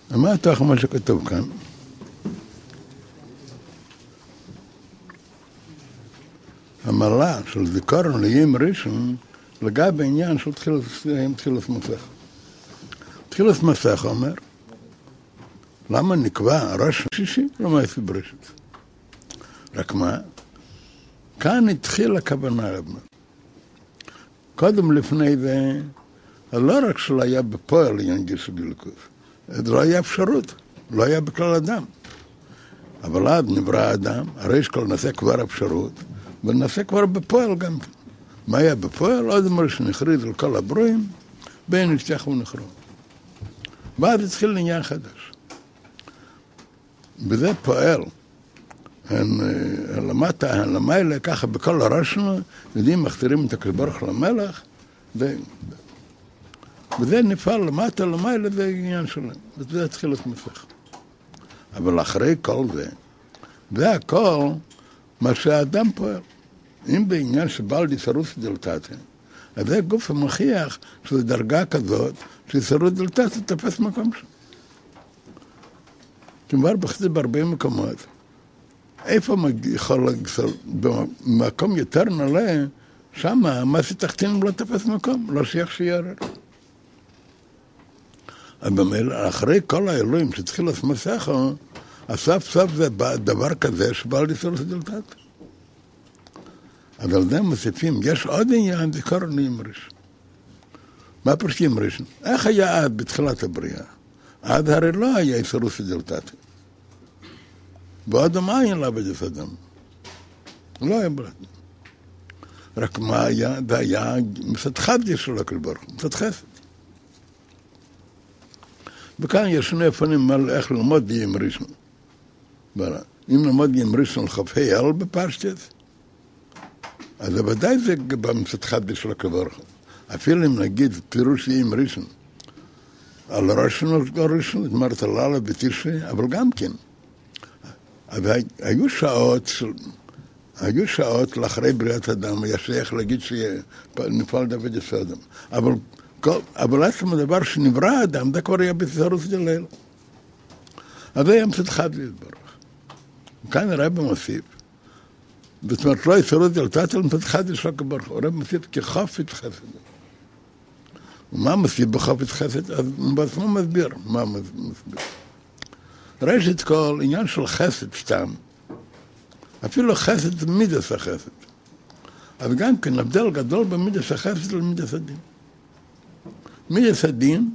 מה התוך מה שכתוב כאן? המעלה של זיכרון ליום ראשון לגבי העניין של תחילת מסך. תחילת מסך אומר, למה נקבע ראש שישי? לא מעשי בראשית. רק מה? כאן התחיל הכוונה. קודם לפני זה, לא רק שלא היה בפועל עניין גיסא דילוקות, זה לא היה אפשרות, לא היה בכלל אדם. אבל אז נברא האדם, הרי שכל נעשה כבר אפשרות, ונעשה כבר בפועל גם. מה היה בפועל? עוד אמר שנכריז על כל הברואים, בין נשתח ונחרו. ואז התחיל עניין חדש. וזה פועל. למטה, למעלה, ככה בכל הראש שלנו, יודעים, מכתירים את הקדוש למלך, וזה נפעל למטה, למעלה, זה עניין שלהם. וזה התחיל את מסך. אבל אחרי כל זה הכל מה שהאדם פועל. אם בעניין שבעל דיסרוס דלתתא, אז זה גוף המוכיח שזו דרגה כזאת, שדיסרוס דלתתא תופס מקום שם. כלומר, בכדי בהרבה מקומות, איפה יכול במקום יותר נעלה, שם מה שתחתינו לא תופס מקום, לא שייך שיערר. אבל אחרי כל האלוהים שצריכים להסמסך, אז סוף סוף זה דבר כזה שבעל דיסרוס דלתתא. אז על זה מוסיפים, יש עוד עניין, זיכרון ליום ראשון. מה פרשים ראשון? איך היה עד בתחילת הבריאה? עד הרי לא היה איסורוס דלתתא. ואדם אין לעבד את אדם. לא היה ברד. רק מה היה? זה היה מצד חדש של הקדוש ברוך הוא, מצד חסד. וכאן יש שני אופנים איך ללמוד יום ראשון. אם ללמוד יום ראשון לכ"ה אל בפשטות, אז ודאי זה במצד חדש של הקדוש ברוך הוא. אפילו אם נגיד פירוש יום ראשון, על ראשון, אמרת לאללה בתשרי, אבל גם כן. היו שעות לאחרי בריאת אדם, היה שייך להגיד שנפעל דוד יעשה אדם. אבל עצם הדבר שנברא האדם, זה כבר היה בזרוס דליל. אז זה היה מצד חדש יתברך. כאן הרב מוסיף, זאת אומרת, לא יסרוס דלתתא מצד חדש של הקדוש ברוך הוא. הרב מוסיף כחפץ חסד. ומה מוסיף בחפץ חסד? אז בעצמו מסביר. מה מסביר? ראשית כל, עניין של חסד סתם, אפילו חסד זה מידס החסד. אז גם כן, הבדל גדול במידס החסד למידס הדין. מידס הדין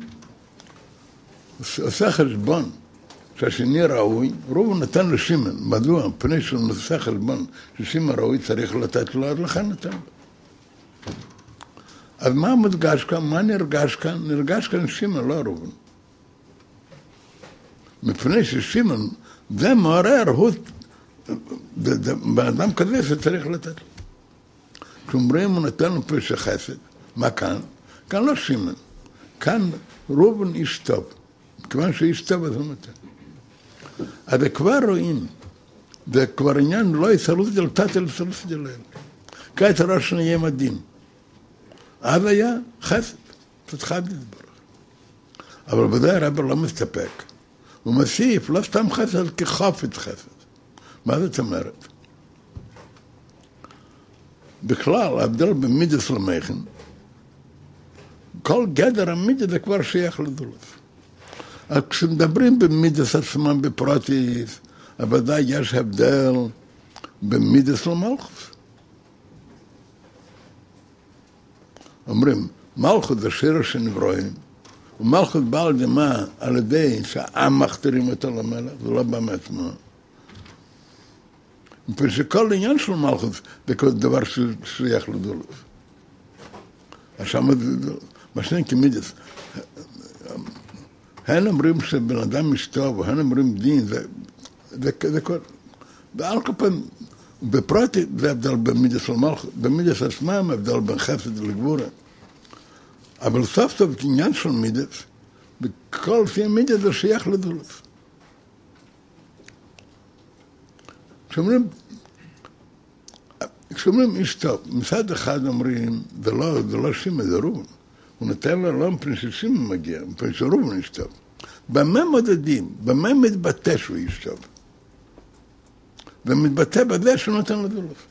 עושה חשבון שהשני ראוי, רוב נתן לשמן. מדוע? פני שהוא עושה חשבון ששמן ראוי צריך לתת לו, אז לכן נתן לו. אז מה מודגש כאן? מה נרגש כאן? נרגש כאן שמן, לא רובן. מפני ששמן, זה מעורר, באדם כזה שצריך לתת לו. כשאומרים, הוא נתן לו פשע חסד. מה כאן? כאן לא שמן. כאן רובן איש טוב. כיוון שאיש טוב, אז הוא נתן. אז כבר רואים, זה כבר עניין לא יסרוס דלתתא אלא יסרוס דליל. כעת הראש נהיה מדהים. אז היה חסד, פתח יתברך. אבל בזה הרב לא מסתפק. הוא מוסיף, לא סתם חסד, כחפץ חסד. מה זאת אומרת? בכלל, ההבדל במידס למכן, כל גדר המידס זה כבר שייך לדולף. אז כשמדברים במידס עצמם בפרטיס, ודאי יש הבדל במידס למלכוס. אומרים, מלכות זה שיר שנברואים, ומלכות בא על ידי מה? על ידי שהעם מכתירים אותו למלך, זה לא בא מעצמו. מפני שכל עניין של מלכות זה כל דבר ששייך לדולף. אז שם זה, מה שנקרא כמידס. הם אומרים שבן אדם משטוב, והם אומרים דין, זה כל... ועל כל פעם, בפרטי זה הבדל במידס של מלכות, במידס עצמם הבדל בין חסד לגבורה. אבל סוף סוף עניין של מידס, בכל לפי מידס זה שייך לדולף. כשאומרים איש טוב, מצד אחד אומרים, זה לא שימה, זה רובן. הוא נתן לו לא מפני ששימה מגיע, מפני שרובן איש טוב. במה מודדים? במה מתבטא שהוא איש טוב? ומתבטא בזה שהוא נותן לדולף.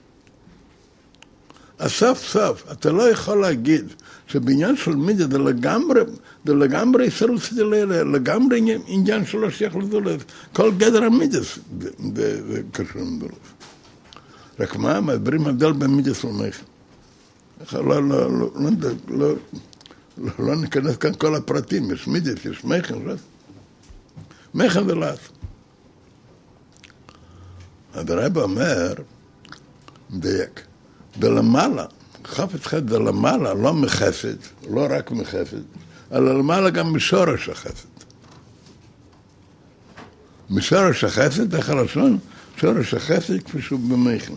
אז סוף סוף, אתה לא יכול להגיד שבעניין של מידה זה לגמרי סרוס דלילה, לגמרי עניין שלא שייך לדולף. כל גדר המידה זה קשור לדולף. רק מה? מדברים הבדל בין מידה ומכן. לא ניכנס כאן כל הפרטים, יש מידה, יש מכן, מכן זה לעשות. הרב אומר, מדייק, דלמעלה, חפץ חסד דלמעלה, לא מחסד, לא רק מחסד, אלא למעלה גם משורש החסד. משורש החסד, איך הלשון? שורש החסד כפי שהוא במכן.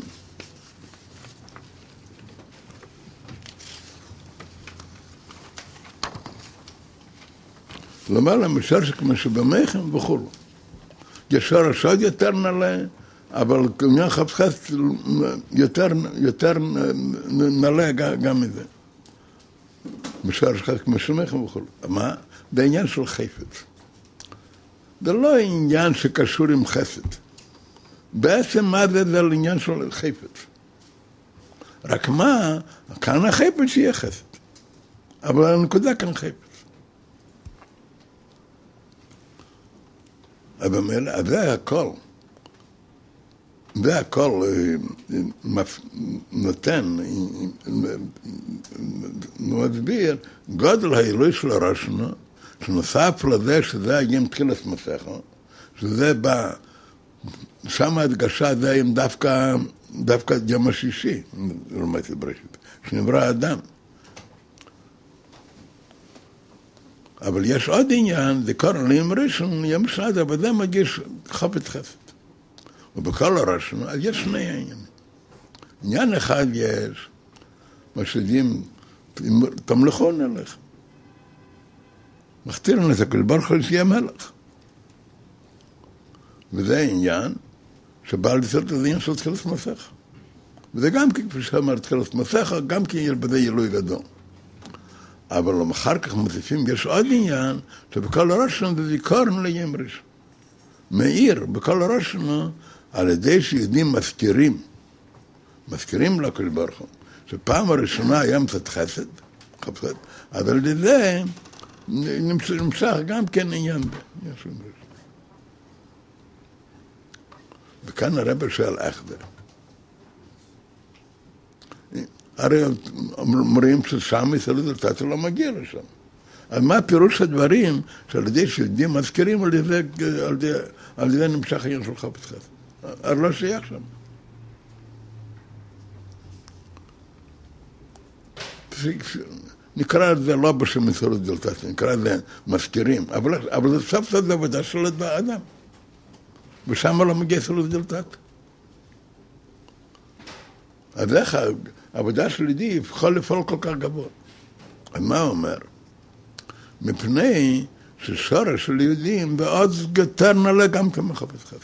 למעלה משורש כמו שבמכן וכולו. יש שורש עוד יותר נעלה, אבל כמובן חפץ חסד יותר נעלה גם מזה. משורש חסד כמו שבמכן וכולו. מה? זה עניין של חפץ. זה לא עניין שקשור עם חסד. בעצם מה זה? זה עניין של חפץ. רק מה? כאן החפץ שיהיה חסד. אבל הנקודה כאן חפץ. אז זה הכל. זה הכל נותן, מסביר, גודל העילוי של הרשנו, שנוסף לזה שזה היה עם תחילת מסכת, שזה בא, שם ההדגשה זה עם דווקא יום השישי, למעשה בראשית, שנברא האדם. אבל יש עוד עניין, זה קורא ליום ראשון, יום שבת, אבל זה מגיש חפץ חסד. ובכל הראשון, אז יש שני עניינים. עניין אחד יש, מה שיודעים, תמלכו נלך. מכתיר את הקדוש ברוך הוא שיהיה מלך. וזה עניין שבא לעשות את העניין של תחילת מסכת. וזה גם כפי שאמר תחילת מסכת, גם כי יש בזה עילוי גדול. אבל אחר כך מוסיפים, יש עוד עניין, שבכל הראשון זה זיכרון ליום ראשון. מאיר, בכל הראשון, על ידי שיודעים מזכירים לקדוש ברוך הוא, שפעם הראשונה היה מצד חסד, אז על ידי זה נמשך גם כן עניין זה. וכאן הרב שואל איך זה. הרי אומרים ששם ישראל דלתתו לא מגיע לשם. אז מה פירוש הדברים שעל ידי שיודעים מזכירים על ידי נמשך העניין של חפץ חסד? אז לא שייך שם. נקרא את זה לא בשם ישראל דלתתו, נקרא את זה מזכירים, אבל זה סוף סוף עבודה של האדם. ושם לא מגיע ישראל דלתתו. אז איך העבודה של ידי יכול לפעול כל כך גבוה. אז מה הוא אומר? מפני ששורש של יהודים ועוד יותר נעלה גם כמחפש חסד.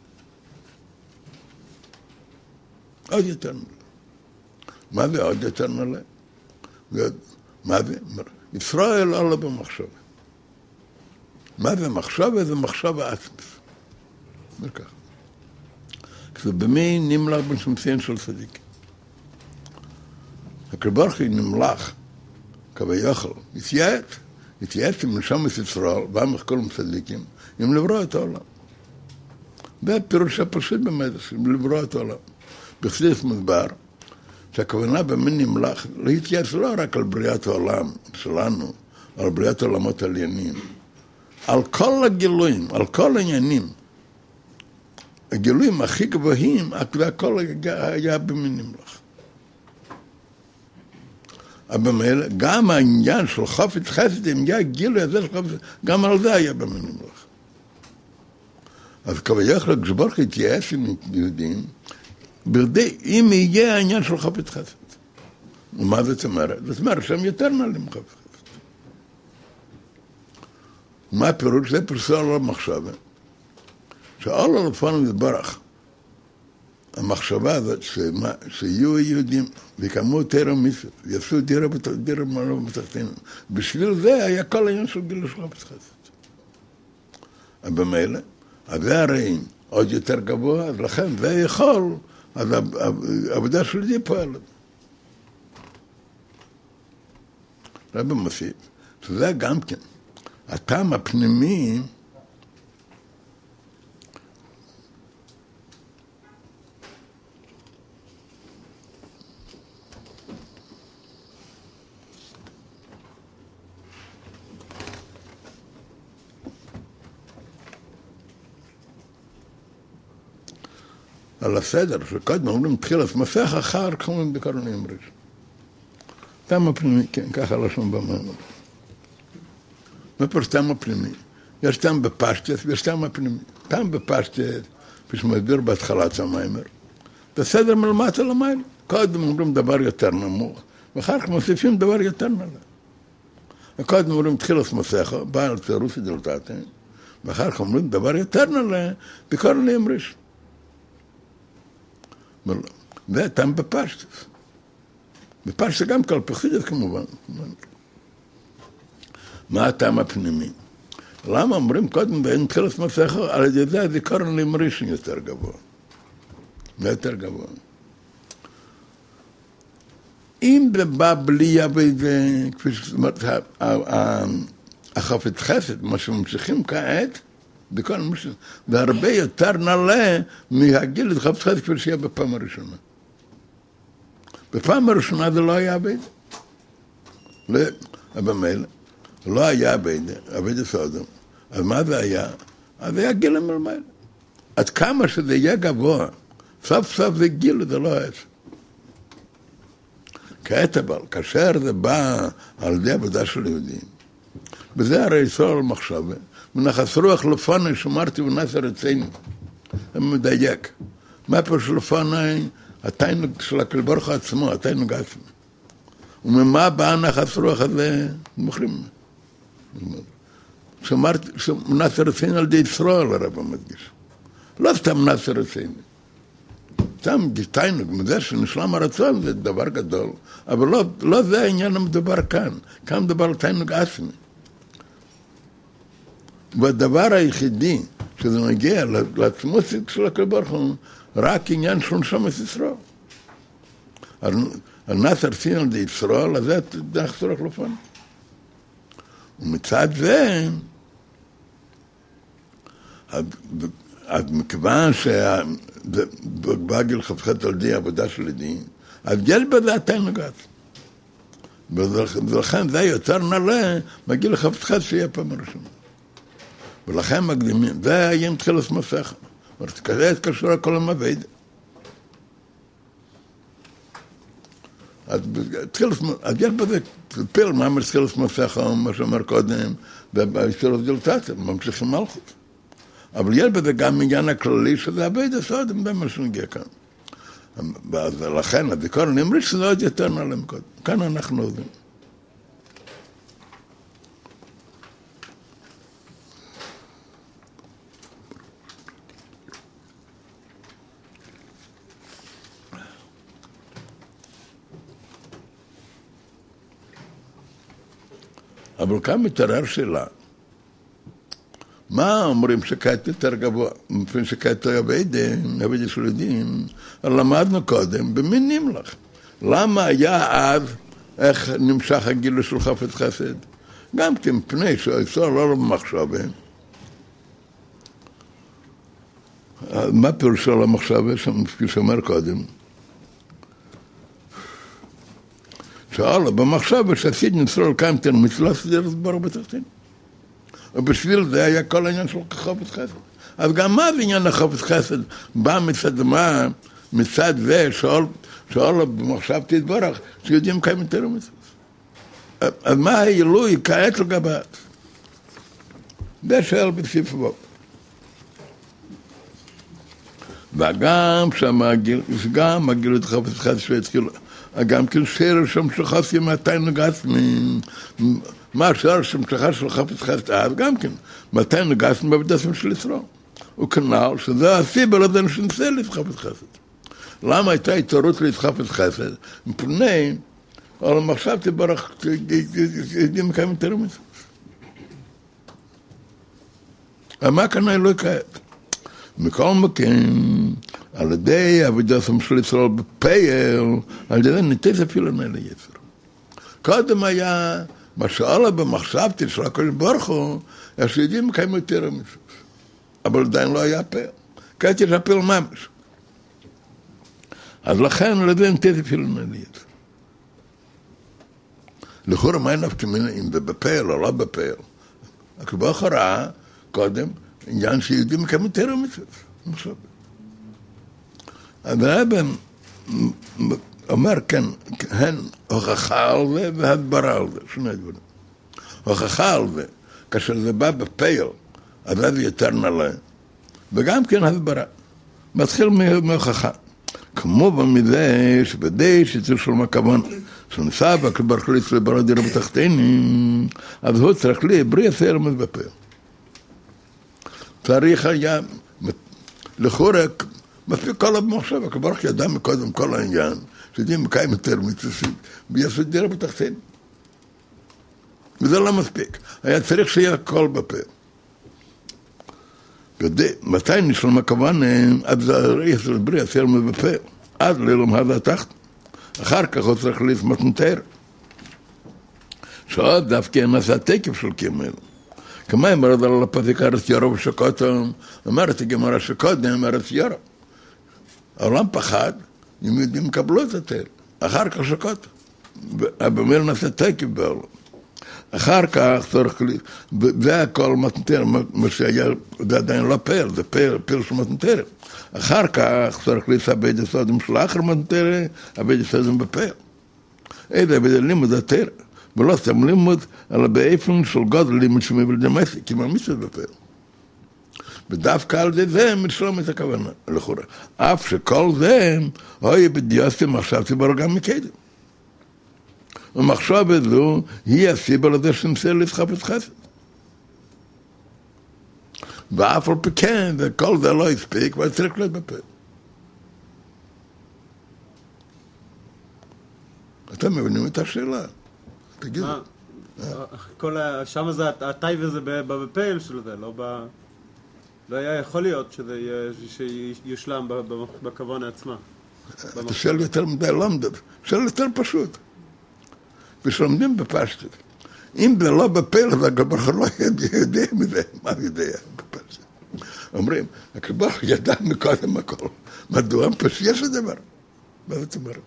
עוד יותר נעלה. מה זה עוד יותר נעלה? מה זה? ישראל עולה במחשבה. מה זה מחשבה? זה מחשבה עצמית. אומר ככה. זה במי נמלך בשמציין של צדיק. הקדוש ברוך הוא נמלך כביכול, התייעץ עם נשמת ישראל, ועמך כל צדיקים, עם לברוא את העולם. זה הפירוש הפשוט באמת, לברוא את העולם. בחסידות מדבר, שהכוונה במין נמלך, להתייעץ לא רק על בריאת העולם שלנו, על בריאת העולמות העליונים, על כל הגילויים, על כל העניינים, הגילויים הכי גבוהים, הכל היה במין נמלך. אבל גם העניין של חפץ חסד, אם היה גילוי הזה של חפץ, גם על זה היה במין נמלך. אז כביכול הקדוש ברוך הוא התייעץ עם יהודים, אם יהיה העניין של חפץ חסד. ומה זאת אומרת? זאת אומרת שהם יותר נעלים חפץ חסד. מה הפירוש? זה פירוש על המחשבה. שאללה לפנינו יתברך, המחשבה הזאת שיהיו יהודים ויקמו תורה ומצוות, יעשו דירה בתחתינו. בשביל זה היה כל העניין של גילוי של חפץ חסד. במילא, אז זה הרי עוד יותר גבוה, אז לכן זה יכול, אז העבודה של ידי פועלת. רבי מוסיף, שזה גם כן, הטעם הפנימי, על הסדר, שקודם אומרים תחילת מסך, אחר כך אומרים בקוראים אמריש. טעם הפנימי, כן, ככה לשון במאמר. מה פירוש טעם הפנימי? יש טעם בפשטות ויש טעם הפנימי. טעם בפשטות, כפי שמסביר בהתחלת המאמר, זה סדר מלמטה למעלה. קודם אומרים דבר יותר נמוך, ואחר כך מוסיפים דבר יותר נעלה. וקודם אומרים תחילת מסך, בעל צירוף דלתתה, ואחר כך אומרים דבר יותר נעלה, בקוראים אמריש. זה טעם בפשטות. בפשטות גם כל פחידת כמובן. מה הטעם הפנימי? למה אומרים קודם ואין תחילת מסך, על ידי זה הזיכרון לאמרישן יותר גבוה. זה יותר גבוה. אם זה בא בלי אבידה, כפי שאומרת, החפץ חסד, מה שממשיכים כעת, בכל משהו, זה הרבה יותר נעלה מהגיל את חפץ חסד כפי שיהיה בפעם הראשונה. בפעם הראשונה זה לא היה אבידה. במילא, לא היה אבידה סודום. אז מה זה היה? אז זה היה גיל המלמל. עד כמה שזה יהיה גבוה, סוף סוף זה גיל, זה לא עץ. כעת אבל, כאשר זה בא על ידי עבודה של יהודים, וזה הרי ישראל מחשבה, מנחס רוח לפני שמרתי ונסר אצלנו, הם מדייק. מה פה שלפני, התיינוג של הקדוש ברוך הוא עצמו, התיינוג עצמו. וממה בא נחס רוח הזה? מוכרים. שמנסר אצלנו על ידי ישראל, הרב המדגיש. לא סתם נסר אצלנו. סתם תיינוג, מזה שנשלם הרצון זה דבר גדול, אבל לא זה העניין המדובר כאן. כאן מדובר על תיינוג עצמי. והדבר היחידי שזה מגיע לעצמות של הקדוש ברוך הוא, רק עניין של נשמת ישראל. הנס ארצין על ידי ישראל, אז זה נחס רוח לפני. ומצד זה, אז מכיוון שבגיל חפשת על ידי עבודה של ידי, אז יש בזה התיינוג עצמי. ולכן זה יותר נעלה בגיל חפשת שיהיה פעם ראשונה. ולכן מקדימים, זה היה עם תחילת מסך. כזה התקשור הכל המבד. אז יש בזה פיל, מה אומר תחילת מסך, מה שאומר קודם, ובאיסור דלתתה, ממשיכים מלכות. אבל יש בזה גם עניין הכללי שזה הבית הסוד, זה מה שנגיע כאן. ולכן הזיכרון אמרי שזה עוד יותר נעלה מקודם. כאן אנחנו עובדים. אבל כאן מתערער שאלה. מה אומרים שכעת יותר גבוה? מפני שכעת יותר עבד של יהודים, למדנו קודם, במי נמלך? למה היה אז, איך נמשך הגילו של חפץ חסד? גם כמפני שהאיסור לא במחשבה. מה פירושו למחשבה, כפי שאומר קודם? שאלה, במחשבה שעשית נצרול קיימתן מצלח זה לסבור בתחתין. ובשביל זה היה כל העניין של חפץ חסד. אז גם מה זה עניין החפץ חסד? בא מצד מה, מצד זה, שאלה במחשב תתברך, שיודעים קיים יותר מצד. אז מה העילוי כעת לגבת? זה שאל בסעיף הבא. וגם גם הגילות חפץ חסד שהתחילו, גם כן שרר שם שחסי מהתיינוג עצמי, מה השרר שם שחס של חפץ חסד, אז גם כן, מהתיינוג עצמי בבדסם של ישראל. הוא כנל שזה הסיבה לזה שנצא להתחפץ חסד. למה הייתה התערות להתחפץ חסד? מפני, אבל מחשב תברך, יודעים כמה יותר מצוות. מה כאן אלוהי כעת? מכל מקום, על ידי עבודת של ישראל בפייל, על ידי ניתן אפילו נעלה יצר. קודם היה, מה שעולה במחשבתי של הקדוש ברוך הוא, שיודעים מקיים יותר המצוות. אבל עדיין לא היה פייל. כעת יש הפייל ממש. אז לכן על ידי ניתן אפילו נעלה יצר. לכאורה מה נפקא מינה אם זה בפייל או לא בפייל? הקדוש ברוך הוא ראה קודם עניין שיודעים מקיים יותר המצוות. אז הרב אומר כן, הן הוכחה על זה והדברה על זה, שני דברים. הוכחה על זה, כאשר זה בא בפייל, אז זה יותר נעלה, וגם כן הדברה. מתחיל מהוכחה. כמו במזה שבדי שצריך שלום הכוון, שנסע והקבר חליץ לברא דירה בתחתינים, אז הוא צריך להבריא סלמת בפייל. צריך היה, לכאורה, מספיק כל המחשב, הקבר ידע מקודם כל העניין, שיודעים מקיים יותר מצוות, ויעשו דירה בתחתינים. וזה לא מספיק. היה צריך שיהיה הכל בפייל. מתי נשלם הכוון, עד זה הריח של בריא, סלמת בפייל. עד ללמד התחת. אחר כך הוא צריך להסמת נתאר. שעוד דווקא נעשה תקף של קימל. כמה אמרת על הפסק ארץ ירו ושקותם, אמרתי גמרא שקודם ארץ ירו. העולם פחד, אם יודעים קבלו את התאר. אחר כך שקותם. במילא נעשה תקף בעולם. אחר כך צריך, זה הכל מתנתר, מה שהיה, זה עדיין לא פייל, זה פייל של מתנתר. אחר כך צריך להסבד יסודים של האחר מתנתר, הבד יסודים בפייל. איזה הבד לימוד התר, ולא סתם לימוד, אלא באופן של גודל לימוד שמבל דמסי, כי מרמיס את בפייל. ודווקא על זה משלום את הכוונה, לכאורה. אף שכל זה, אוי בדיוסים מחשבתי ברגע מקדם. המחשב הזו היא הסיבה לזה שנמצא לסחפת חסד. ואף על פי כן, וכל זה לא הספיק, אבל צריך להיות בפייל. אתם מבינים את השאלה? תגידו. שם זה הטייב הזה בפייל של זה, לא היה יכול להיות שזה שיושלם בכוונה עצמה. אתה שואל יותר מדי למדת, שואל יותר פשוט. ושלומדים בפשטות. אם זה לא בפייל, אז הקדוש לא יודע מזה. מה יודע בפשטות? אומרים, הקדוש ידע מקודם הכל. מדוע פשוט יש הדבר? מה זאת אומרת?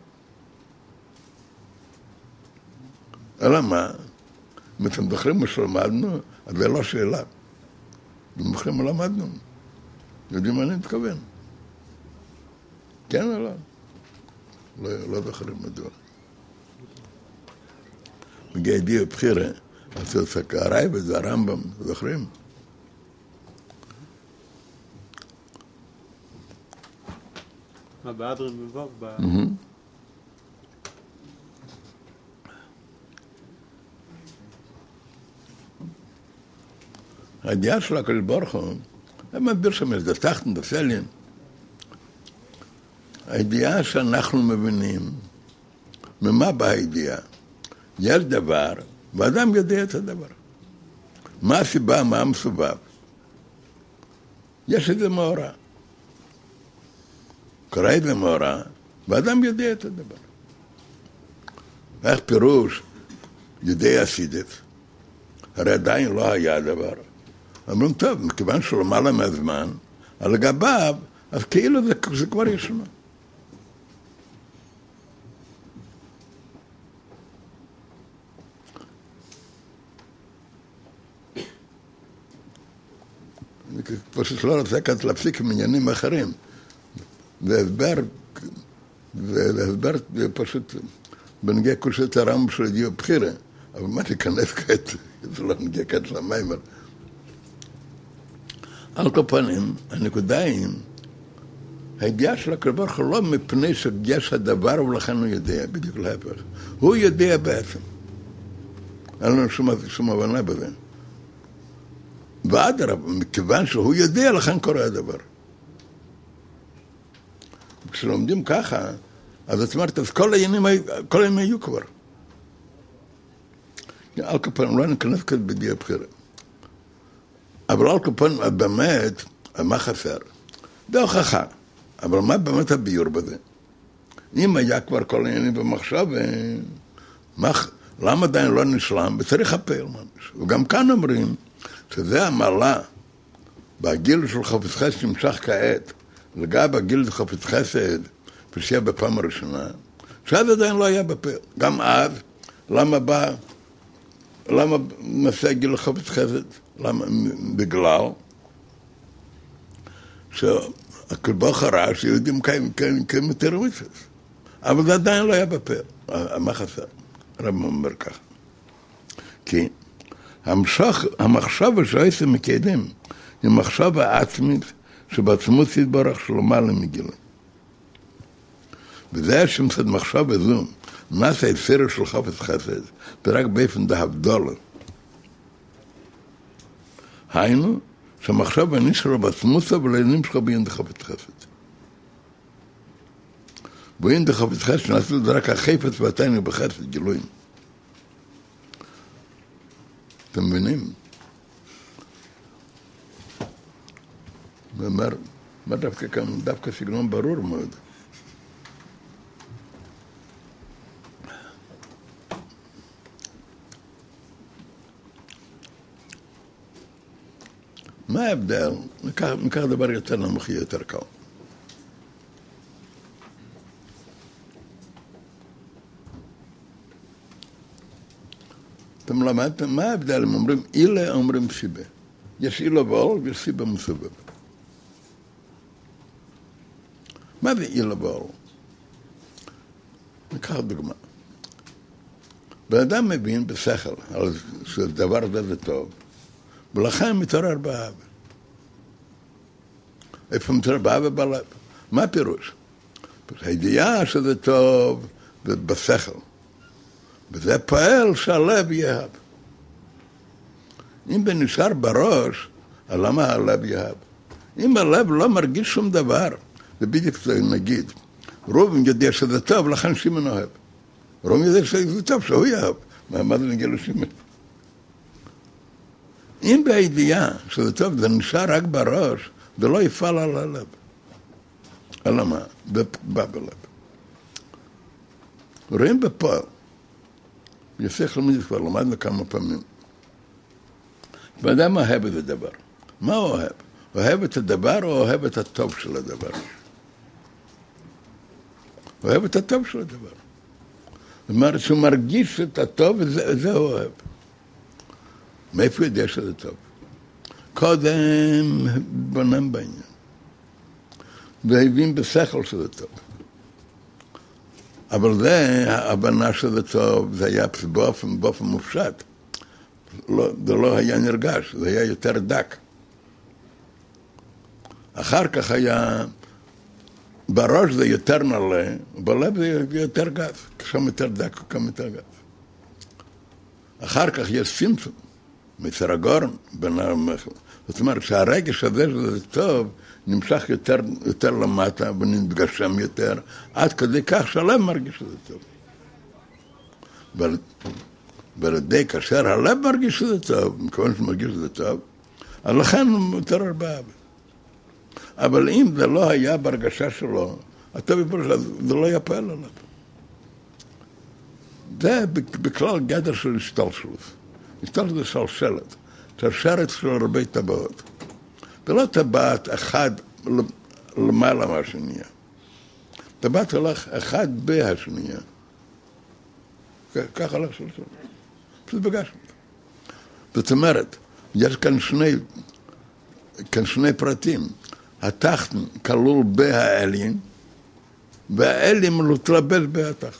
אלא מה? אם אתם זוכרים מה שלמדנו, אז זה לא שאלה. אם זוכרים מה למדנו, יודעים מה אני מתכוון. כן או לא? לא זוכרים מדוע. מגיע ידיע בחירה, עשו את סקראי וזה הרמב"ם, זוכרים? מה, באדרין מבוב? הידיעה של הקדוש ברוך הוא, הם מסביר שם את זה, תחתן בסלין. הידיעה שאנחנו מבינים, ממה באה הידיעה? יש דבר, ואדם יודע את הדבר. מה הסיבה, מה המסובב? יש איזה מאורע. קורא איזה מאורע, ואדם יודע את הדבר. איך פירוש יודע סידף? הרי עדיין לא היה הדבר. אמרו, טוב, מכיוון שלמעלה מהזמן, על גביו, אז כאילו זה כבר ישנו. פשוט לא רוצה כאן להפסיק עם עניינים אחרים. והסבר פשוט בנגיע קושת הרמב"ם של ידיעה בחירה, אבל מה תיכנס כעת, זה לא נגיע כעת למיימר. על כל פנים, הנקודה היא, הידיעה של הקדוש ברוך הוא לא מפני שיש הדבר ולכן הוא יודע, בדיוק להפך. הוא יודע בעצם. אין לנו שום הבנה בזה. ואדרבה, מכיוון שהוא יודע, לכן קורה הדבר. כשלומדים ככה, אז זאת אומרת, אז כל העניינים היו כבר. על כל פנים, לא ניכנס כאן בדיעה בחירה. אבל על כפון, באמת, מה חסר? זה הוכחה. אבל מה באמת הביור בזה? אם היה כבר כל העניינים במחשב, למה עדיין לא נשלם? וצריך הפעל ממש. וגם כאן אומרים שזה המעלה בגיל של חפץ חסד שנמשך כעת, לגבי בגיל של חפץ חסד, פשיעה בפעם הראשונה, שאז עדיין לא היה בפעל. גם אז, למה נעשה גיל לחפץ חסד? למה? בגלל שהקלבוך הרע שיהודים קיים יותר מצווה. אבל זה עדיין לא היה בפעל. מה חסר? הרב אומר ככה. כי המחשבה שהעצם מקדם היא מחשבה עצמית שבעצמות יתברך שלומעלה מגילה. וזה השמצד מחשבה זו נעשה יצרה של חפץ חסד ורק באופן דהבדולה. היינו שהמחשבה נשארה בעצמותו ולעניינים שלך בעניין דחפץ חסד. בעניין דחפץ חסד נעשו זה רק החפץ ועתיינו בחסד גילויים. אתם מבינים? ואומר, מה דווקא כאן? דווקא סגנון ברור מאוד. מה ההבדל? ניקח דבר יותר נמוך, יותר קל. אתם למדתם, מה ההבדל? הם אומרים אילה, אומרים סיבה. יש אילה ועול ויש סיבה מסובב. מה זה אילה ועול? ניקח דוגמה. באדם מבין בשכל, שדבר זה טוב, ולכן מתעורר באהבה. איפה מתעורר באהבה? בלב. מה הפירוש? הידיעה שזה טוב בשכל. וזה פועל שהלב יאהב. אם בנשאר בראש, למה הלב יאהב? אם הלב לא מרגיש שום דבר, זה בדיוק זה נגיד. רוב יודע שזה טוב, לכן שמעון אוהב. רוב יודע שזה טוב, שהוא יאהב. מה זה נגיד לשמעון? אם בידיעה שזה טוב, זה נשאר רק בראש, זה לא יפעל על הלב. אלא מה? זה בא בלב. רואים בפועל. יוסף למד כבר, למדנו כמה פעמים. ואדם אוהב את הדבר. מה הוא אוהב? אוהב את הדבר או אוהב את הטוב של הדבר? אוהב את הטוב של הדבר. זאת אומרת שהוא מרגיש את הטוב וזה הוא אוהב. מאיפה הוא יודע שזה טוב? קודם בנם בעניין. והבין בשכל שזה טוב. אבל זה, ההבנה שזה טוב, זה היה באופן מופשט. זה לא היה נרגש, זה היה יותר דק. אחר כך היה, בראש זה יותר נעלה, בלב זה יותר גס, כשם יותר דק, כשם יותר גס. אחר כך יש סימפטום, מסרגורן, זאת אומרת שהרגש הזה שזה טוב, נמשך יותר למטה ונתגשם יותר, עד כדי כך שהלב מרגיש שזה טוב. ולדי כאשר הלב מרגיש שזה טוב, מכיוון שמרגיש שזה טוב, אז לכן הוא יותר באהבה. אבל אם זה לא היה בהרגשה שלו, זה לא היה פועל עליו. זה בכלל גדר של השתלשלות. השתלשלות זה שלשלת. שרשרת של הרבה טבעות. זה לא טבעת אחד למעלה מהשנייה. טבעת הולך אחד בהשנייה. ככה הולך שלשלת. פשוט בגשת. זאת אומרת, יש כאן שני פרטים. התחתן כלול בהעלין, והעלין מתלבש בהתחתן.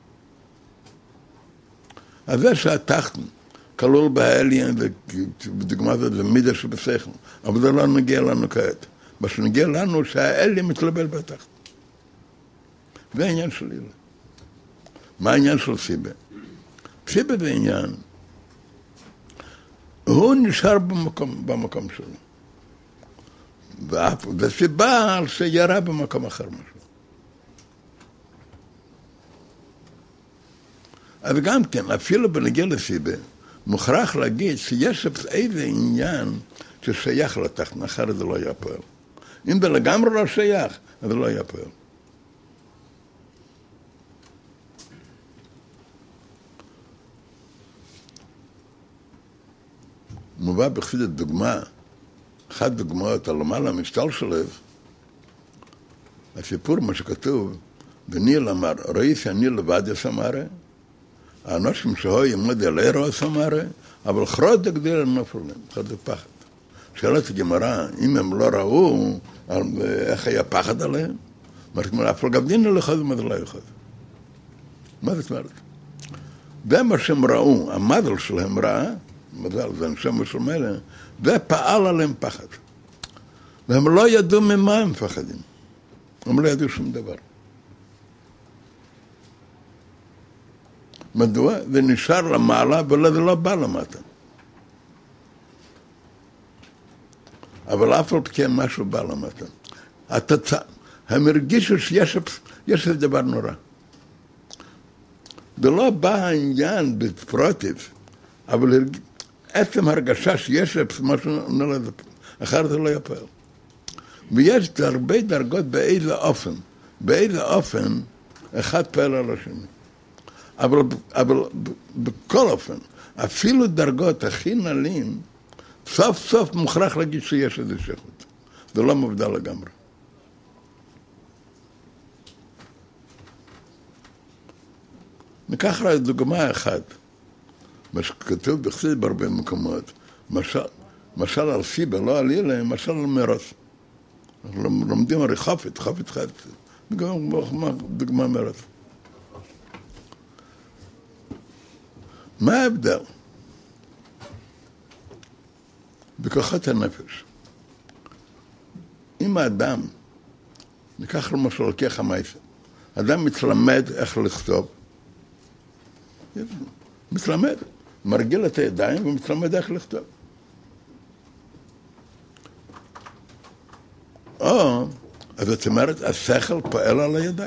אז זה שהתחתן כלול בהעלין, בדוגמה זאת זה מידה שבשכל, אבל זה לא נגיע לנו כעת. מה שנגיע לנו שהעלין מתלבש בהתחתן. זה העניין של אילה. מה העניין של סיבה? סיבה זה עניין. הוא נשאר במקום שלו. זה סיבה שירה במקום אחר משהו. אז גם כן, אפילו בנגיע לסיבה, מוכרח להגיד שיש איזה עניין ששייך לתחתון, אחרת זה לא היה פועל. אם זה לגמרי לא שייך, אז זה לא היה פועל. מובא בחסידות דוגמה, אחת דוגמאות על למעלה משתל שלב, הסיפור מה שכתוב, וניל אמר, ראיתי אני לבד יסמרה, האנושים שהוא ימוד אל עירו יסמרה, אבל חרוד הגדיל נופל להם, חרוד פחד. שאלת הגמרא, אם הם לא ראו, איך היה פחד עליהם? אמרת, אף גם דין לא יכול, מה זה לא יכול? מה זאת אומרת? זה מה שהם ראו, המזל שלהם ראה, מזל, זה אנשם ושלמלה, ופעל עליהם פחד. והם לא ידעו ממה הם פחדים. הם לא ידעו שום דבר. מדוע? זה נשאר למעלה, אבל זה לא בא למטה. אבל אף על כן משהו בא למטה. הם הרגישו שיש איזה דבר נורא. זה לא בא העניין בפרוטיב, אבל עצם הרגשה שיש משהו נולד, אחרת זה לא יפעל. ויש הרבה דרגות באיזה אופן אחד פועל על השני. אבל בכל אופן, אפילו דרגות הכי נעלים, סוף סוף מוכרח להגיד שיש איזה שייכות. זה לא מבדל לגמרי. ניקח רק דוגמה אחת, מה שכתוב בחסידות בהרבה מקומות, משל על סיבה, לא על אלה, משל על מרוץ. אנחנו לומדים הרי חופת חד, דוגמה מרוץ. מה ההבדל? בכוחות הנפש. אם האדם, ניקח למשל לוקח המייסה, אדם מתלמד איך לכתוב, מתלמד, מרגיל את הידיים ומתלמד איך לכתוב. או, אז זאת אומרת, השכל פועל על הידיים.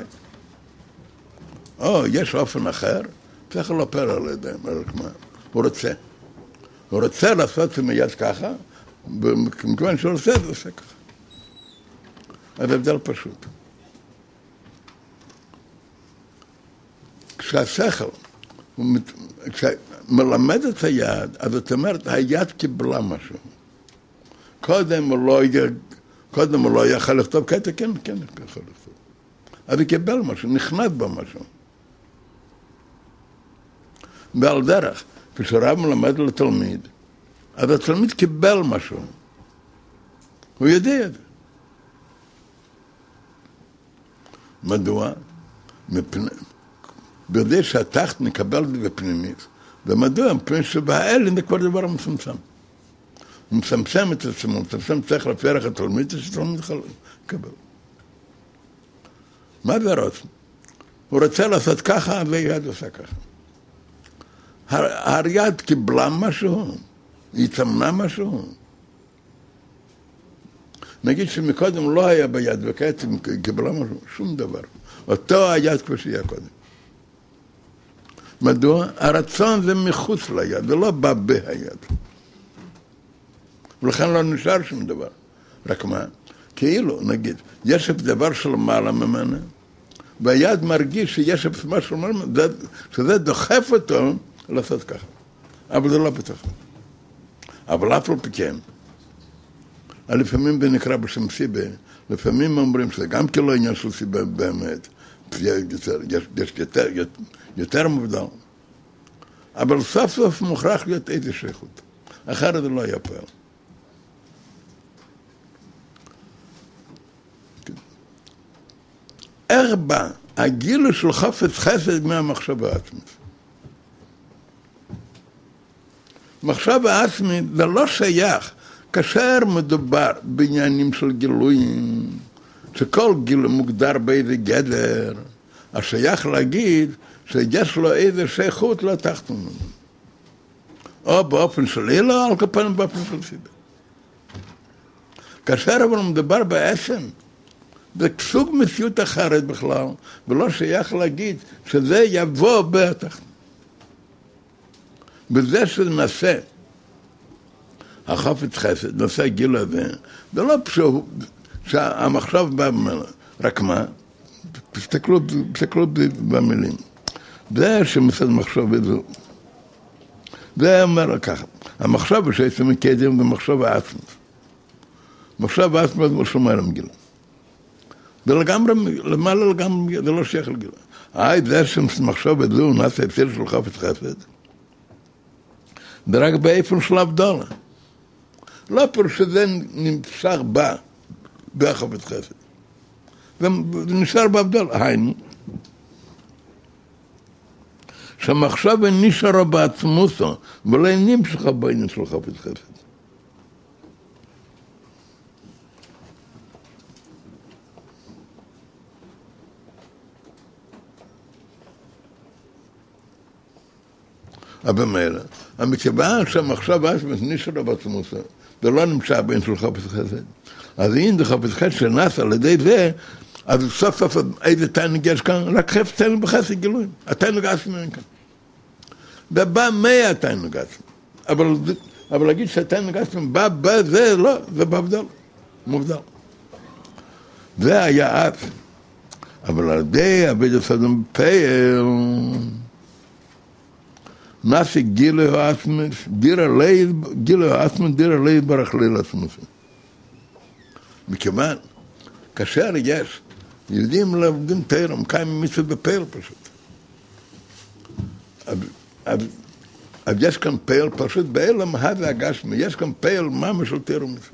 או, יש אופן אחר, השכל לא פועל על הידיים, הוא רוצה. הוא רוצה לעשות את מיד ככה, ומכיוון שהוא עושה, זה עושה ככה. אז הבדל פשוט. כשהשכל, כשמלמד את היד, אז זאת אומרת, היד קיבלה משהו. קודם הוא לא יכול לכתוב, כן, יכול לכתוב. אז הוא קיבל משהו, נכנס בו משהו. ועל דרך, כשרב מלמד לתלמיד, אז התלמיד קיבל משהו. הוא יודע את זה. מדוע? ביודע שהתחת נקבל את זה בפנימית. ומדוע? מפני שבאלה זה כבר דבר מצומצם. הוא מצמצם את עצמו, הוא מצמצם צריך לפרח התלמיד, שתלמיד יקבל. מה זה רוצה? הוא רוצה לעשות ככה, והיד עושה ככה. היד קיבלה משהו, היא צמנה משהו. נגיד שמקודם לא היה ביד, וכעת היא קיבלה משהו, שום דבר. אותו היד כמו שהיה קודם. מדוע? הרצון זה מחוץ ליד, זה לא בא בהיד. ולכן לא נשאר שום דבר. רק מה? כאילו, נגיד, יש דבר של מעלה ממנה, והיד מרגיש שיש משהו של מעלה, שזה דוחף אותו לעשות ככה. אבל זה לא בתוך. אבל אף על פי כן, לפעמים זה נקרא בשם סיבה, לפעמים אומרים שזה גם כן לא עניין של סיבה באמת, יש יותר מבדל. אבל סוף סוף מוכרח להיות איזה שייכות. אחרת זה לא היה פועל. איך בא הגילו של חפץ חסד מהמחשבה העצמית? מחשבה עצמית זה לא שייך, כאשר מדובר בעניינים של גילויים, שכל גילוי מוגדר באיזה גדר, השייך להגיד שיש לו איזה שייכות לא תחתון. או באופן של אילה, על כפן באופן של סיבה. כאשר אבל מדובר בעצם, זה סוג מציאות אחרת בכלל, ולא שייך להגיד שזה יבוא בתחתון. בזה שנעשה החופץ חסד, נושא הגיל הזה, זה לא פשוט שהמחשב בא ממנו, רק מה? תסתכלו במילים. זה שמסד מחשב בזו. זה אומר ככה, המחשב שיש מקדם זה מחשב העצמי. מחשב העצמי זה לא שומע למגילה. זה לגמרי, למעלה לגמרי, זה לא שייך לגילה. זה שמחשב בזו נעשה אצל של חופץ חסד. זה רק באיפן של הבדלה. לא פירוש שזה נמשך בחופץ חסד. זה נשאר בהבדלה. היינו. שהמחשב נשאר בעצמותו, ולא נמשך בעניין של חופץ חסד. אבל מילא, מכיוון שהמחשב נשאר בעצמותו, זה לא נמשך בעניין של חופץ חסד. אז אם זה חופץ חסד שנעשה על ידי זה, אז סוף סוף איזה תענוג יש כאן? רק חפץ תענוג בחסד גילויים. התענוג עצמי אין כאן. ובא 100 תענוג עצמי. אבל להגיד שהתענוג עצמי בא בזה, לא, זה בהבדל. מובדל. זה היה אז. אבל על ידי עבודת סדום פייל, נעשה גילוי עצמי, גילוי עצמי, דירה לי ברח לי לעצמי. מכיוון, כאשר יש, יהודים לומדים תורה, מקיימים מצוות בפייל פשוט. אז יש כאן פייל פשוט, בעלם הזה הגשמי, יש כאן פייל ממש של תורה ומצוות.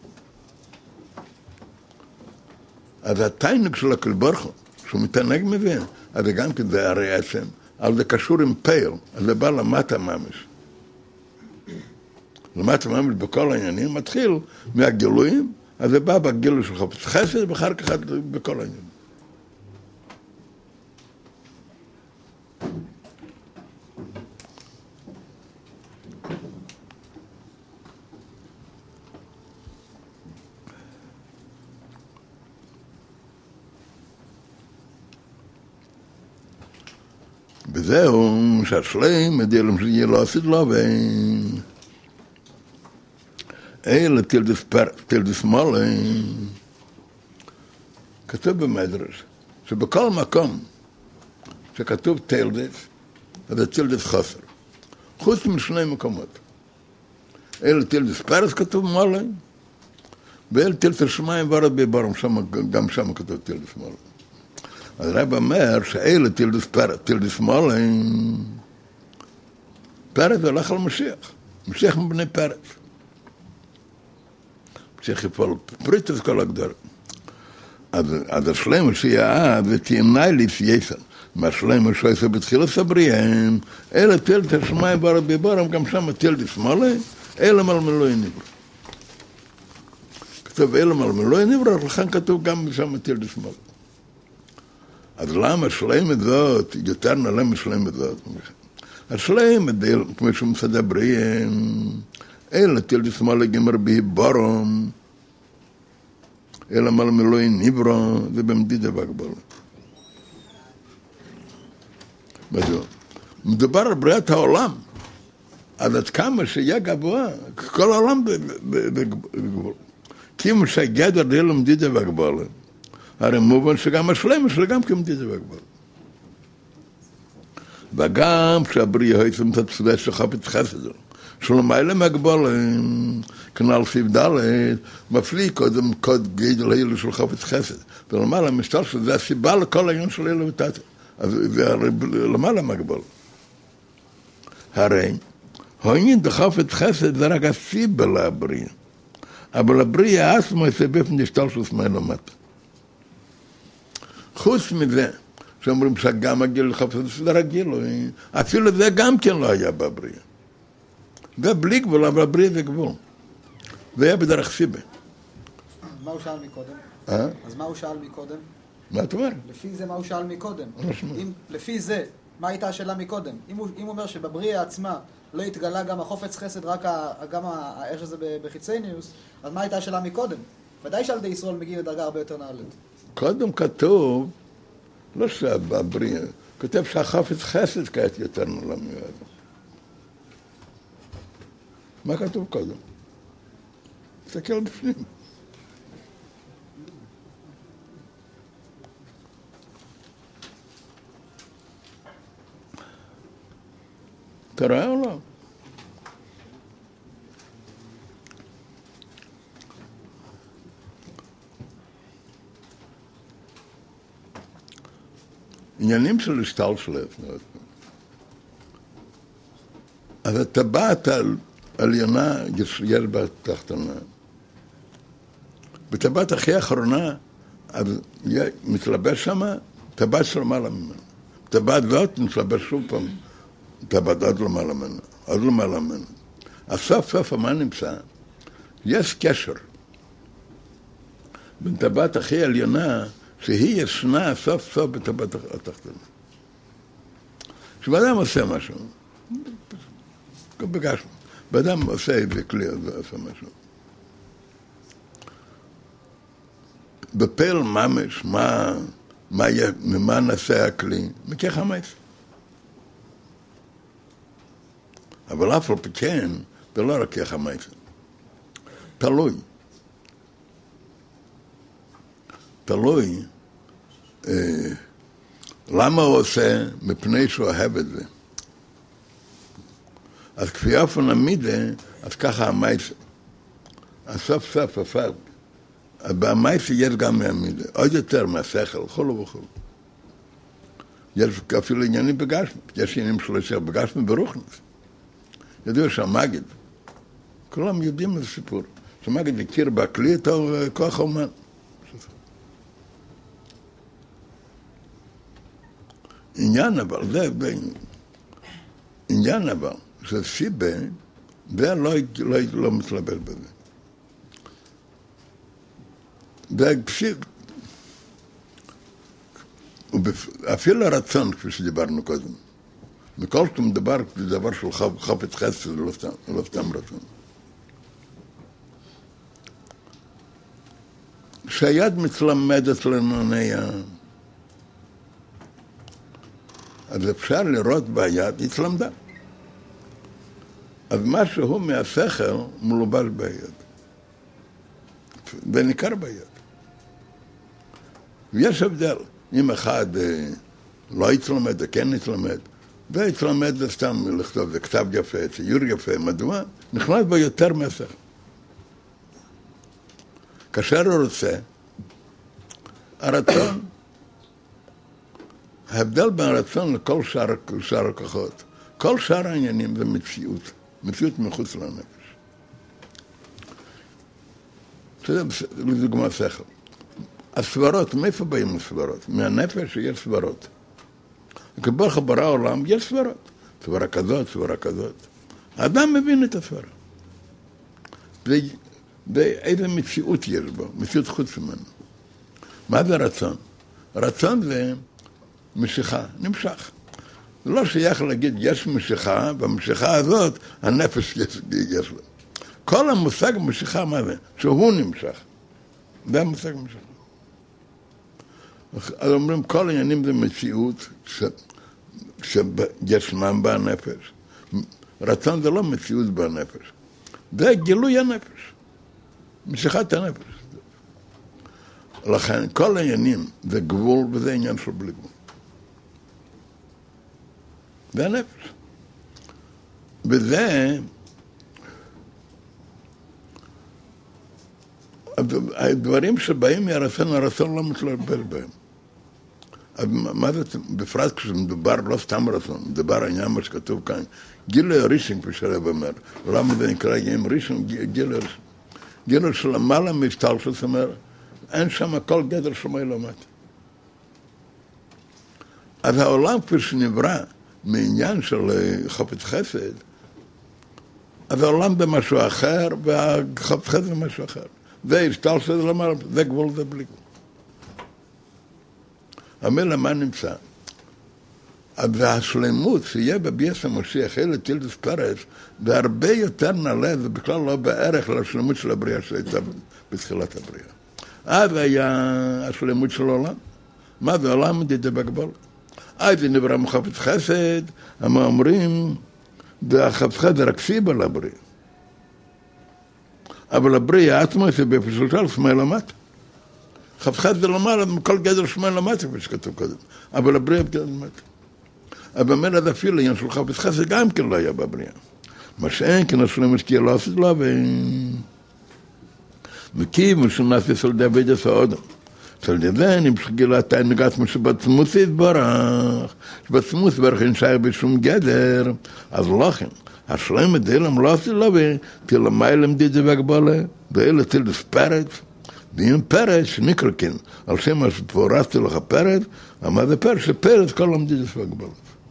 אז התענוג של הקדוש ברוך הוא, שהוא מתענג מזה, אז זה גם כן זה הרי עצם, אבל זה קשור עם פייל, אז זה בא למטה ממש. למטה ממש בכל העניינים, מתחיל מהגילויים, אז זה בא בגילוי של חופץ חסד, ואחר כך בכל העניין. וזהו, שהשלם, מדילם שיהיה לא עשית לו, אלה תלדס מולה, כתוב במדרש, שבכל מקום שכתוב תלדס, אז זה תלדס חסר. חוץ משני מקומות. אלה תלדס פרס כתוב מולה, ואלה תלדס שמיים ורד בברם, גם שם כתוב תלדס מולה. אז הרב אומר שאלה תלדס מולה, פרס הולך על משיח, משיח מבני פרס. שחיפול פריטס כל הגדול. אז השלם שיהיה ותימנאי לפייסן. מהשלם שיעשה בתחילת הבריאה, אלה תלת השמיים ורד בברם, גם שם תלדס מולה, אלה מלמלוי נברא. כתוב אלה מלמלוי נברא, לכן כתוב גם שם תלדס מולה. אז למה השלם הזאת, יותר נעלה משלם הזאת? השלם, כמו שהוא מסדר בריאה, אלא תלדס מולה גמר בהיברום, אלא מלמלוי נברא, זה במדידה והגבלה. מדוע? מדובר על בריאת העולם, אז עד כמה שיהיה גבוה, כל העולם בגבול. כמו שהגדר די למדידה והגבלה, הרי מובן שגם השלם יש גם כמדידה והגבלה. וגם כשהבריאה הייתה מצטווה שחפץ חסד, שלמעלה מהגבלה, כנ"ל סיב ד' מפליא קודם קוד גדול הילו של חפץ חסד, ולמעלה משטר שזה הסיבה לכל העניין של אילו ותתה. אז זה הרי למעלה מהגבלה. הרי, העניין דחפץ חסד זה רק הסיבה לבריאה. אבל הבריאה עצמה זה בפני שטר של שמאל למטה. חוץ מזה, שאומרים שגם הגיל לחפץ חסד זה רגיל, אפילו זה גם כן לא היה בבריאה. זה בלי גבול, אבל הבריאה זה גבול. זה היה בדרך סיבה. מה הוא שאל מקודם? אז מה הוא שאל מקודם? מה אתה אומר? לפי זה מה הוא שאל מקודם. לפי זה, מה הייתה השאלה מקודם? אם הוא אומר שבבריאה עצמה לא התגלה גם החופץ חסד, רק גם איך שזה בחיצניוס, אז מה הייתה השאלה מקודם? ודאי שעל ידי ישראל מגיעים לדרגה הרבה יותר נעלית. קודם כתוב, לא שבבריאה, כתוב שהחופץ חסד כעת יותר נעלה מיועד. מה כתוב קודם? תסתכל בפנים. אתה רואה או לא? עניינים של השתלשלות. אז הטבעת העליונה יש בתחתונה. בטבעת הכי האחרונה, אז מתלבש שמה, טבעת של למעלה ממנו. טבעת זאת מתלבש שוב פעם, טבעת עוד למעלה ממנו, עוד למעלה ממנו. אז סוף סוף מה נמצא? יש קשר בין טבעת הכי עליונה, שהיא ישנה סוף סוף בטבעת התחתונה. כשבאדם עושה משהו, בגשנו, באדם עושה איזה כלי, עושה משהו. בפעל ממש, ממה נעשה הכלי? מכך המייס. אבל אף על פי כן, זה לא רק כך המייס. תלוי. למה הוא עושה? מפני שהוא אוהב את זה. אז כפי אופן המידה, אז ככה המייסה. אז סוף סוף הפעד. במייסה יש גם מהמידה, עוד יותר מהשכל, חולו וחולו. יש אפילו עניינים בגשמי, יש עניינים שלושה בגשמי ברוחנס. ידעו שהמגיד, כולם יודעים את הסיפור, שהמגיד הכיר בכלי את כוח האומן. עניין אבל, עניין אבל, שסיבה, זה לא מתלבט בזה. זה פשוט, אפילו הרצון, כפי שדיברנו קודם, מכל שמדבר, זה דבר של חפץ חסד, לא סתם רצון. שהיד מתלמדת למעניה, אז אפשר לראות ביד, היא תלמדה. אז משהו מהשכל מלובש ביד. זה ניכר ביד. ויש הבדל, אם אחד לא יתלמד, כן יתלמד, ויתלמד זה סתם לכתוב, זה כתב יפה, ציור יפה, מדוע? נכנס בו יותר מהשכל. כאשר הוא רוצה, הרצון, ההבדל בין הרצון לכל שאר הכוחות, כל שאר העניינים זה מציאות, מציאות מחוץ לנפש. זה לדוגמה שכל. הסברות, מאיפה באים הסברות? מהנפש יש סברות. כברוך ברא העולם יש סברות. סברה כזאת, סברה כזאת. האדם מבין את הסברה. ואיזה מציאות יש בו, מציאות חוץ ממנו. מה זה רצון? רצון זה משיכה, נמשך. זה לא שייך להגיד, יש משיכה, במשיכה הזאת הנפש יש לו. כל המושג משיכה, מה זה? שהוא נמשך. זה המושג משיכה. אז אומרים, כל העניינים זה מציאות שישנם בנפש. רצון זה לא מציאות בנפש. זה גילוי הנפש. משיכת הנפש. לכן, כל העניינים זה גבול וזה עניין של בלי גבול. זה הנפש. וזה הדברים שבאים מהרצון, הרצון לא מתלבט בהם. מה זה, בפרט כשמדובר לא סתם רצון, מדובר העניין מה שכתוב כאן, גילוי הראשון, כפי שהרב אומר, למה זה נקרא עם ראשון, גילוי הראשון. גילוי שלמעלה מהשתלשלות, זאת אומרת, אין שם כל גדר שמיים למטה. אז העולם כפי שנברא מעניין של חפץ חסד, אז העולם זה משהו אחר, והחפץ חסד זה משהו אחר. זה השתלשלות למעלה, זה גבול, זה בלי גבול. המילה מה נמצא? והשלמות שיהיה בביאת המשיח, אלה טילדס פרס, והרבה יותר נעלה, זה בכלל לא בערך לשלמות של הבריאה שהייתה בתחילת הבריאה. אז היה השלמות של העולם. מה זה עולם מדידה בגבול? אז זה נברא מחפץ חסד, הם אומרים, והחפץ חסד רק סיבה לבריאה. אבל הבריאה עצמו זה בפשוטה לשמאל למטה. חפשת זה למעלה, כל גדר שמאל למטה, כפי שכתוב קודם. אבל הבריאה בגדר למטה. אבל במילא זה אפילו עניין של חפש חסד גם כן לא היה בבריאה. מה שאין כן השלמות כי לא עשית לו וכיוון שנעשה של דוד עשה אודם. של זה נמשך גילת הענגת מה שבצמוס יתברך. שבצמוס יתברך אין שייך בשום גדר. אז לכן, השלמת אילם לא עשית לו תלמי דידי והגבולה. ואלה תלדס פרץ. ואם פרץ שנקרא כן. על שם מה שפורסתי לך פרץ. אבל זה פרץ שפרץ כל למדידס והגבולה.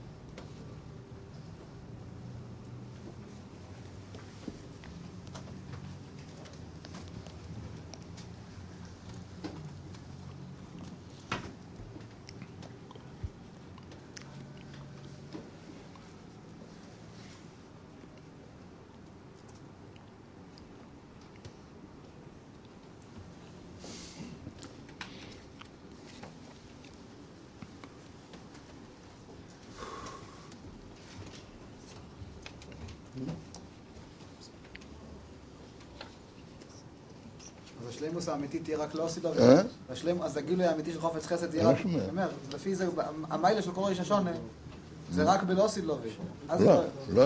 השלימוס האמיתי תהיה רק לא עשית לו, אז הגילוי האמיתי של חופץ חסד תהיה רק, לפי זה, המיילה של כל איש השונה, זה רק בלא עשית לו. לא.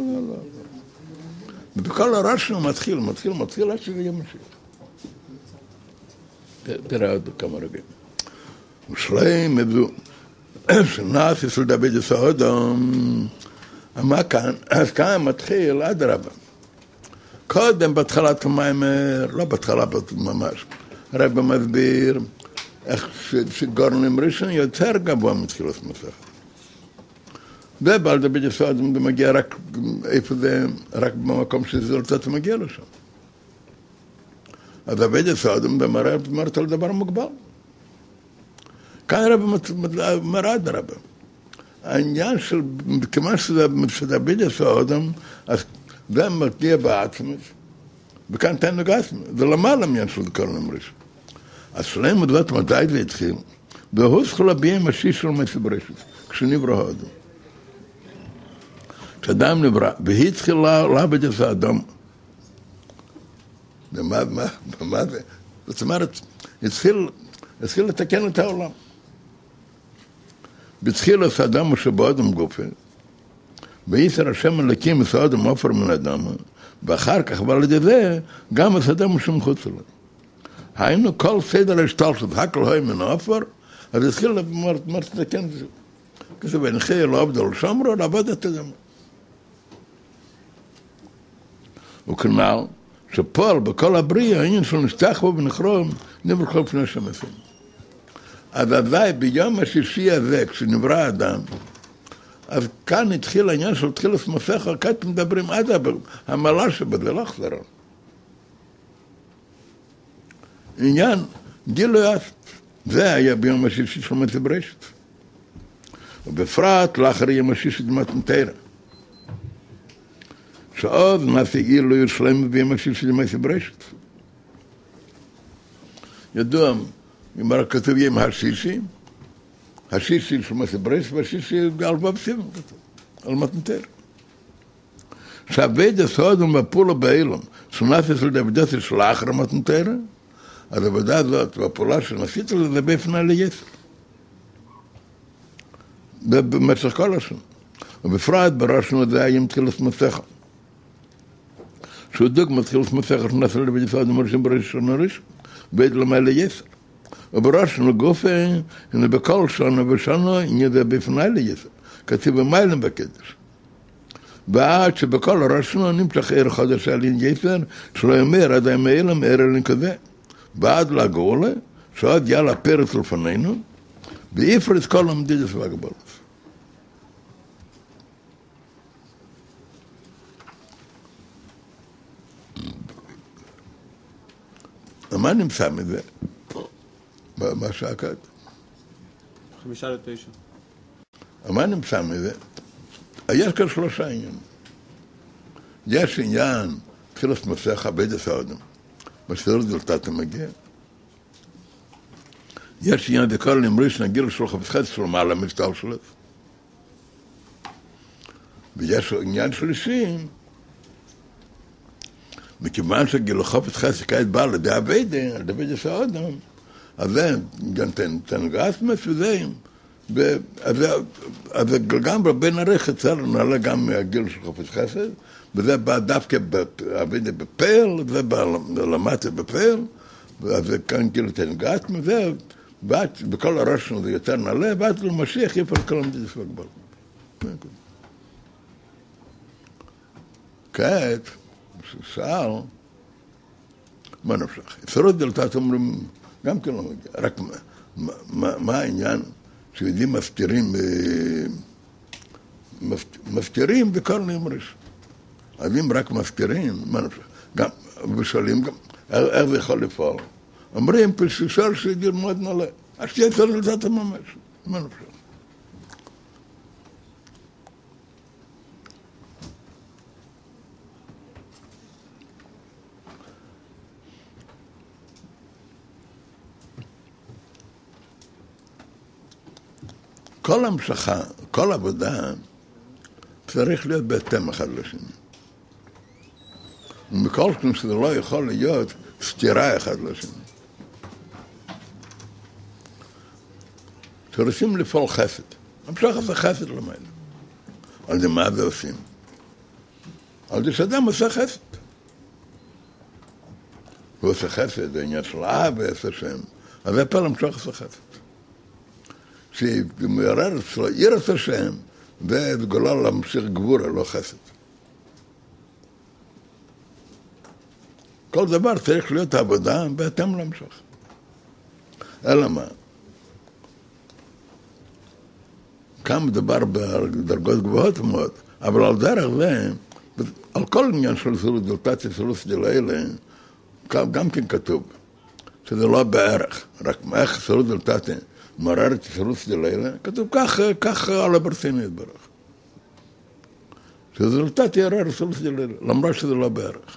ובכל הרשנו מתחיל עד שזה יהיה משיח. תראה עוד כמה רגעים. ושלם הבדו, שנעשי של דוד יסעודום, מה כאן? אז כאן מתחיל עד רבה. קודם בהתחלת המיימר, לא בהתחלה ממש, הרב מסביר איך שגורנים ראשון יותר גבוה מתחילת מסכת. ובעל דוד יסעודום זה מגיע רק איפה זה, רק במקום שזה לצאת ומגיע לשם. אז דוד יסעודום במרת על דבר מוגבל. כאן הרב מראה עד הרבה. העניין של, כמה שדוד יסעודום, אז זה מגיע בעצמס, וכאן תן גסמס, זה למעלה מעניין של גורנים ראשון. אז שלהם מדוות מתי זה התחיל, והוא זכו להביע משיש של מסברשת, כשנברא האדם. כשאדם נברא, והיא התחילה לעבד את האדם. ומה זה? זאת אומרת, התחיל לתקן את העולם. בתחיל את האדם שבאדם גופה, ויסר השם מלכים את האדם עופר מן האדם, ואחר כך, ועל ידי זה, גם את האדם שמחוץ לו. היינו כל סדר השתלשלות, הכל הוי מן עופר, אז התחיל לתקן את זה. כזה בנחי לא עבד על שמרו, לעבוד את האדם. וכנ"ל, שפועל בכל הבריאה, העניין של נשתח בו ונחרום, נברא כל פני שמסים. אז עדיין ביום השישי הזה, כשנברא האדם, אז כאן התחיל העניין של תחילת מסכת, כאן מדברים עד המעלה שבזה, לא חזרה. עניין גילוי זה היה ביום השישי של מסברשת. ובפרט לאחר יום השישי במתנתרא. שעוד נעשה גילוי שלם ביום השישי של מסברשת. ידוע, אם רק כתוב יום השישי של מסברשת והשישי על בבסיס, על מתנתרא. שעבד הסעודם בפעולה באילום, שנעשה של דוידות של אחר מתנתרא, אז העבודה הזאת והפעולה שנעשית לזה בפנה ליסר. במשך כל השנה. ובפרט בראשנו את זה היה עם תחילת מסכת. שהוא דוגמה תחילת מסכת שנעשה לדוד הסעודם הראשון בראשון הראשון, בית למה ליסר. ובראשנו גופה, הנה בכל שנה ושנה, הנה זה בפנה ליסר. כתוב במיילם בקדש. ועד שבכל הראשנו נמשך עיר חודש על אין יסר, שלא יאמר עד הימי אילם עיר אלין כזה. ועד לגאולה, שעוד יאללה פרץ לפנינו, ויפרץ כל המדידס והגבלות. מה נמצא מזה? מה שעקד? 5:50. מה נמצא מזה? יש כאן שלושה עניינים. יש עניין, תחילת מסכת עבד הסעודם. בסדר דלתת המגיע. יש עניין דקל נמריש נגיל של חפץ חסד של מעלה משתל שלו. ויש עניין שלישי, מכיוון שגילו חופץ חסד כעת בא לידי עבדה, על ידי סעודם, אז זה גם תנגס מסוים, אז גם בין הרכת צר נעלה גם מהגיל של חופץ חסד, וזה בא דווקא עבדה בפעל, זה בא למטה בפעל, אז זה כאן כאילו תנגס מזה, בכל הראש שלנו זה יותר נעלה, ואז למשיח יפעל כל המדינה סבגבל. כעת, שאל, מה נפשך? אפשרות דלתת אומרים, גם כן לא מגיע, רק מה העניין שיהודים מפתירים בכל נמרש. אז אם רק מפתירים, מה נפשך? גם, ושואלים גם, איך זה יכול לפעול? אומרים, פשוט שידיר מאוד נעלה, אז שתהיה אפשר דלתת ממש, מה נפשך? כל המשכה, כל עבודה, צריך להיות בהתאם אחד לשני. ומכל כך שזה לא יכול להיות סתירה אחד לשני. שרוצים לפעול חסד. המשך הזה חסד למעלה. על זה מה זה עושים? על זה שאדם עושה חסד. הוא עושה חסד, זה עניין של אב ועשה שם. אז זה פעל המשך עושה חסד. שמעורר אצלו יראת השם, וגולה להמשיך גבורה, לא חסד. כל דבר צריך להיות עבודה בהתאם להמשך. אלא מה? כאן מדבר בדרגות גבוהות מאוד, אבל על דרך זה, על כל עניין של סירוס דלתת, סירוס דלאלה, גם כן כתוב, שזה לא בערך, רק איך סירוס דלתת, מרר את סירוס דלילה, כתוב כך על הברסיני יתברך. שזה דלתת ירר סירוס דלילה, למרות שזה לא בערך.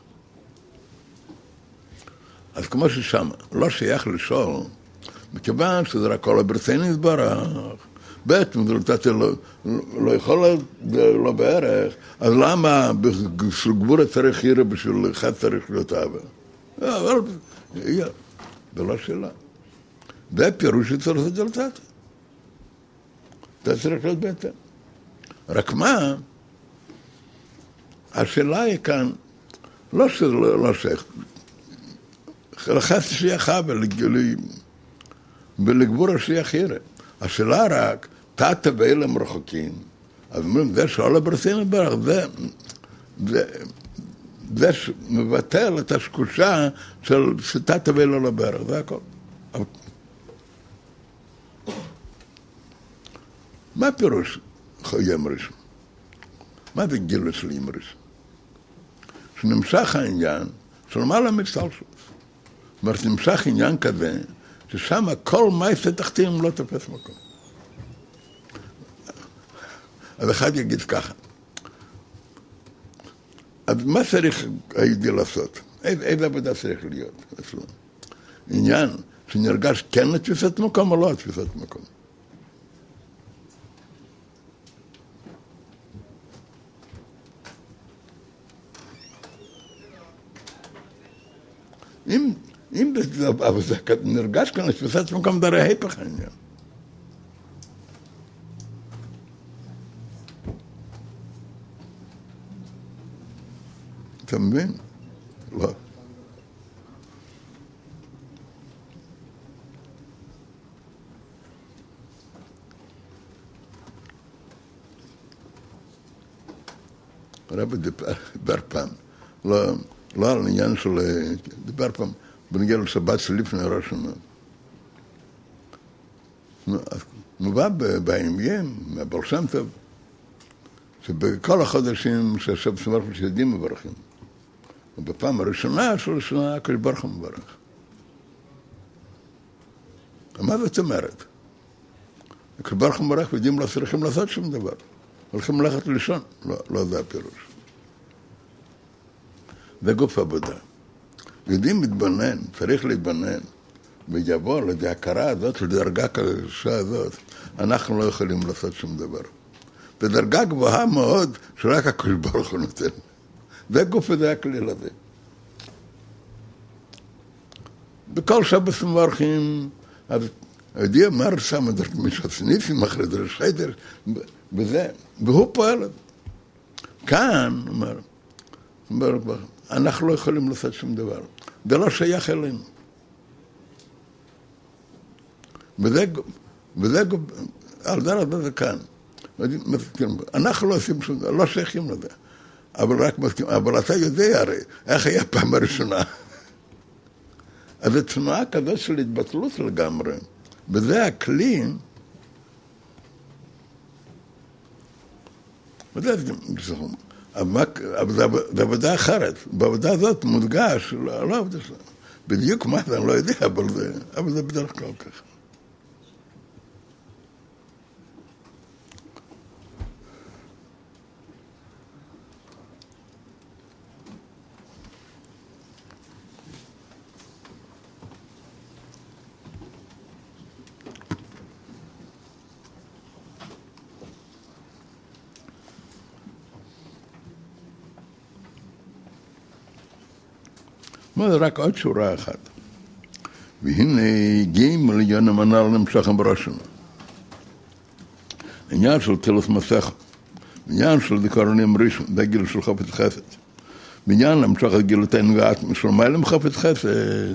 אז כמו ששם, לא שייך לשאול, מכיוון שזה רק על הברסיני יתברך, בעצם דלתת לא יכול לא בערך, אז למה בשביל גבורה צריך ירא, בשביל אחד צריך להיות אבא? אבל זה לא שאלה. זה פירוש שצריך את דלתת. אתה צריך להיות בהתאם. רק מה, השאלה היא כאן, לא שזה לא שייך, לחסד שייך אבא, ולגבור השייך ירא. השאלה רק, תתה ואילם רחוקים, אז אומרים, זה שאול הברסיני ברך, זה מבטל את השקושה של תתה ואילם לברך, זה הכל. מה פירוש ימרש? מה זה גילו של ימרש? שנמשך העניין של מעלה מצטלשות. זאת אומרת, נמשך עניין כזה, ששם כל מייסה תחתים לא תופס מקום. אז אחד יגיד ככה, אז מה צריך היהודי לעשות? איזה עבודה צריך להיות? עניין שנרגש כן לתפיסת מקום או לא לתפיסת מקום. אם זה נרגש כאן לתפיסת מקום, זה הרי ההפך העניין. אתה מבין? לא. הרב דיבר פעם, לא על עניין של, דיבר פעם, בנגיע לשבת של לפני ראש השנה. מובא בעניין, מהבר שם טוב, שבכל החודשים שהשב שמח שיודעים מברכים. ובפעם הראשונה של השנה, הקדוש ברוך הוא מברך. מה זאת אומרת? הקדוש ברוך הוא מברך ויודעים לא צריכים לעשות שום דבר. הולכים ללכת לישון, לא זה הפירוש. זה גוף עבודה. יודעים להתבונן, צריך להתבונן, ויבוא לידי הכרה הזאת, לדרגה קשה הזאת, אנחנו לא יכולים לעשות שום דבר. בדרגה גבוהה מאוד, שרק הקדוש ברוך הוא נותן. זה גוף וזה הכליל הזה. בכל שבס מברכים, אז יודע מה רשם את משסניפים אחרי זה חדר, וזה, והוא פועל. כאן, אומר, אנחנו לא יכולים לעשות שום דבר. זה לא שייך אלינו. וזה על דרך זה כאן. אנחנו לא עושים שום דבר, לא שייכים לזה. אבל רק מסכים, אבל אתה יודע הרי, איך היה פעם הראשונה. אז זו תנועה כזאת של התבטלות לגמרי. וזה הכלי, אבל זה עבודה אחרת. בעבודה הזאת מודגש, לא עבודה שלה. בדיוק מה זה, אני לא יודע, אבל זה בדרך כלל ככה. זה רק עוד שורה אחת. והנה ג' עליון המנהל נמשכם בראשנו. עניין של תילוס מסך, עניין של דקורנים ראשון, זה גיל של חפץ חסד. בעניין למשך גילותינו גאת, של מיילם חפץ חסד.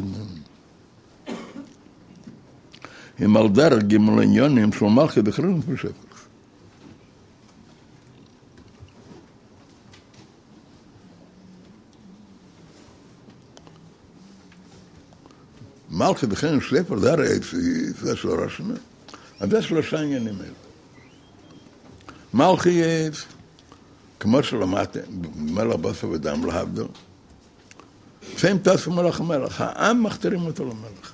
הם על דרך ג' עניונים של מלכי דחרין ושפר. מלכי דחרין ושפר, זה הרי זה של ראשונה. אז זה שלושה עניינים האלה. מלכי כמו שלמדתם, מלך בסוף ודם להבדל. שהם תעשו מלך המלך, העם מכתירים אותו למלך.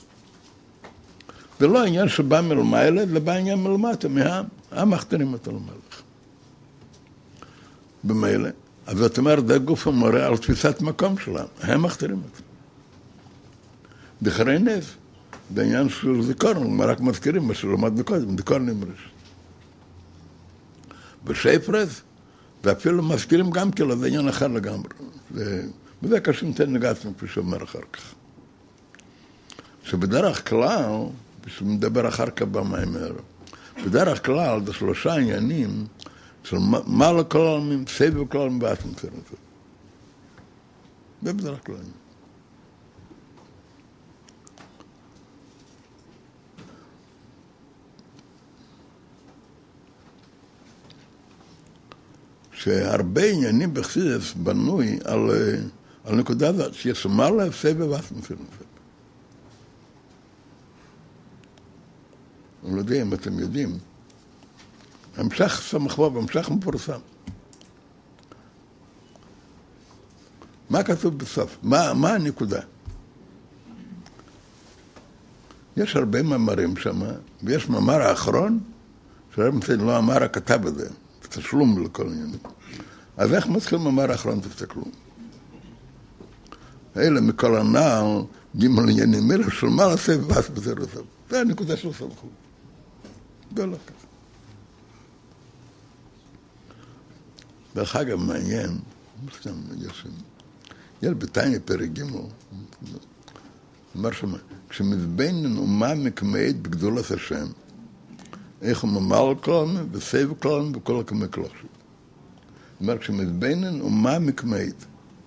זה לא עניין שבא מלמעלה, זה בא עניין מלמטה, מהעם. העם מכתירים אותו למלך. במילא. אז זאת אומרת, זה גוף המורה על תפיסת מקום שלהם. הם מכתירים אותו. דחרי נס, זה עניין של זיכרון, רק מזכירים מה שלמדנו קודם, זיכרון נמרש. בשפרס, ואפילו מזכירים גם כאילו, זה עניין אחר לגמרי. וזה קשה ניתן נגעתם, כפי שאומר אחר כך. שבדרך כלל, שמדבר אחר כך במאמר, בדרך כלל זה שלושה עניינים של מה לא כל העלמים, סבב כל העלמים באטמוספירה. זה בדרך כלל. שהרבה עניינים בחסידות בנוי על נקודה הזאת, שיש מעלה סבב ואטמוספירה. אני לא יודע אם אתם יודעים, המשך סמכבוב, המשך מפורסם. מה כתוב בסוף? מה הנקודה? יש הרבה מאמרים שם, ויש מאמר האחרון, שהרב מצד לא אמר הכתב הזה, תשלום לכל עניינים. אז איך מתחיל מאמר האחרון, תסתכלו? אלה מכל הנעל, ג' עניינים, אלה של מה לעשה ובאס בזה רסב. זה הנקודה של סמכות. זה לא ככה. דרך אגב, מעניין, יש בתניא פרק ג' אומר שם, כשמזבנן אומה מקמאית בגדולת השם, איך הוא ממל כלום וסבב כלום וכל הקמא כלום. אומר, כשמזבנן אומה מקמאית,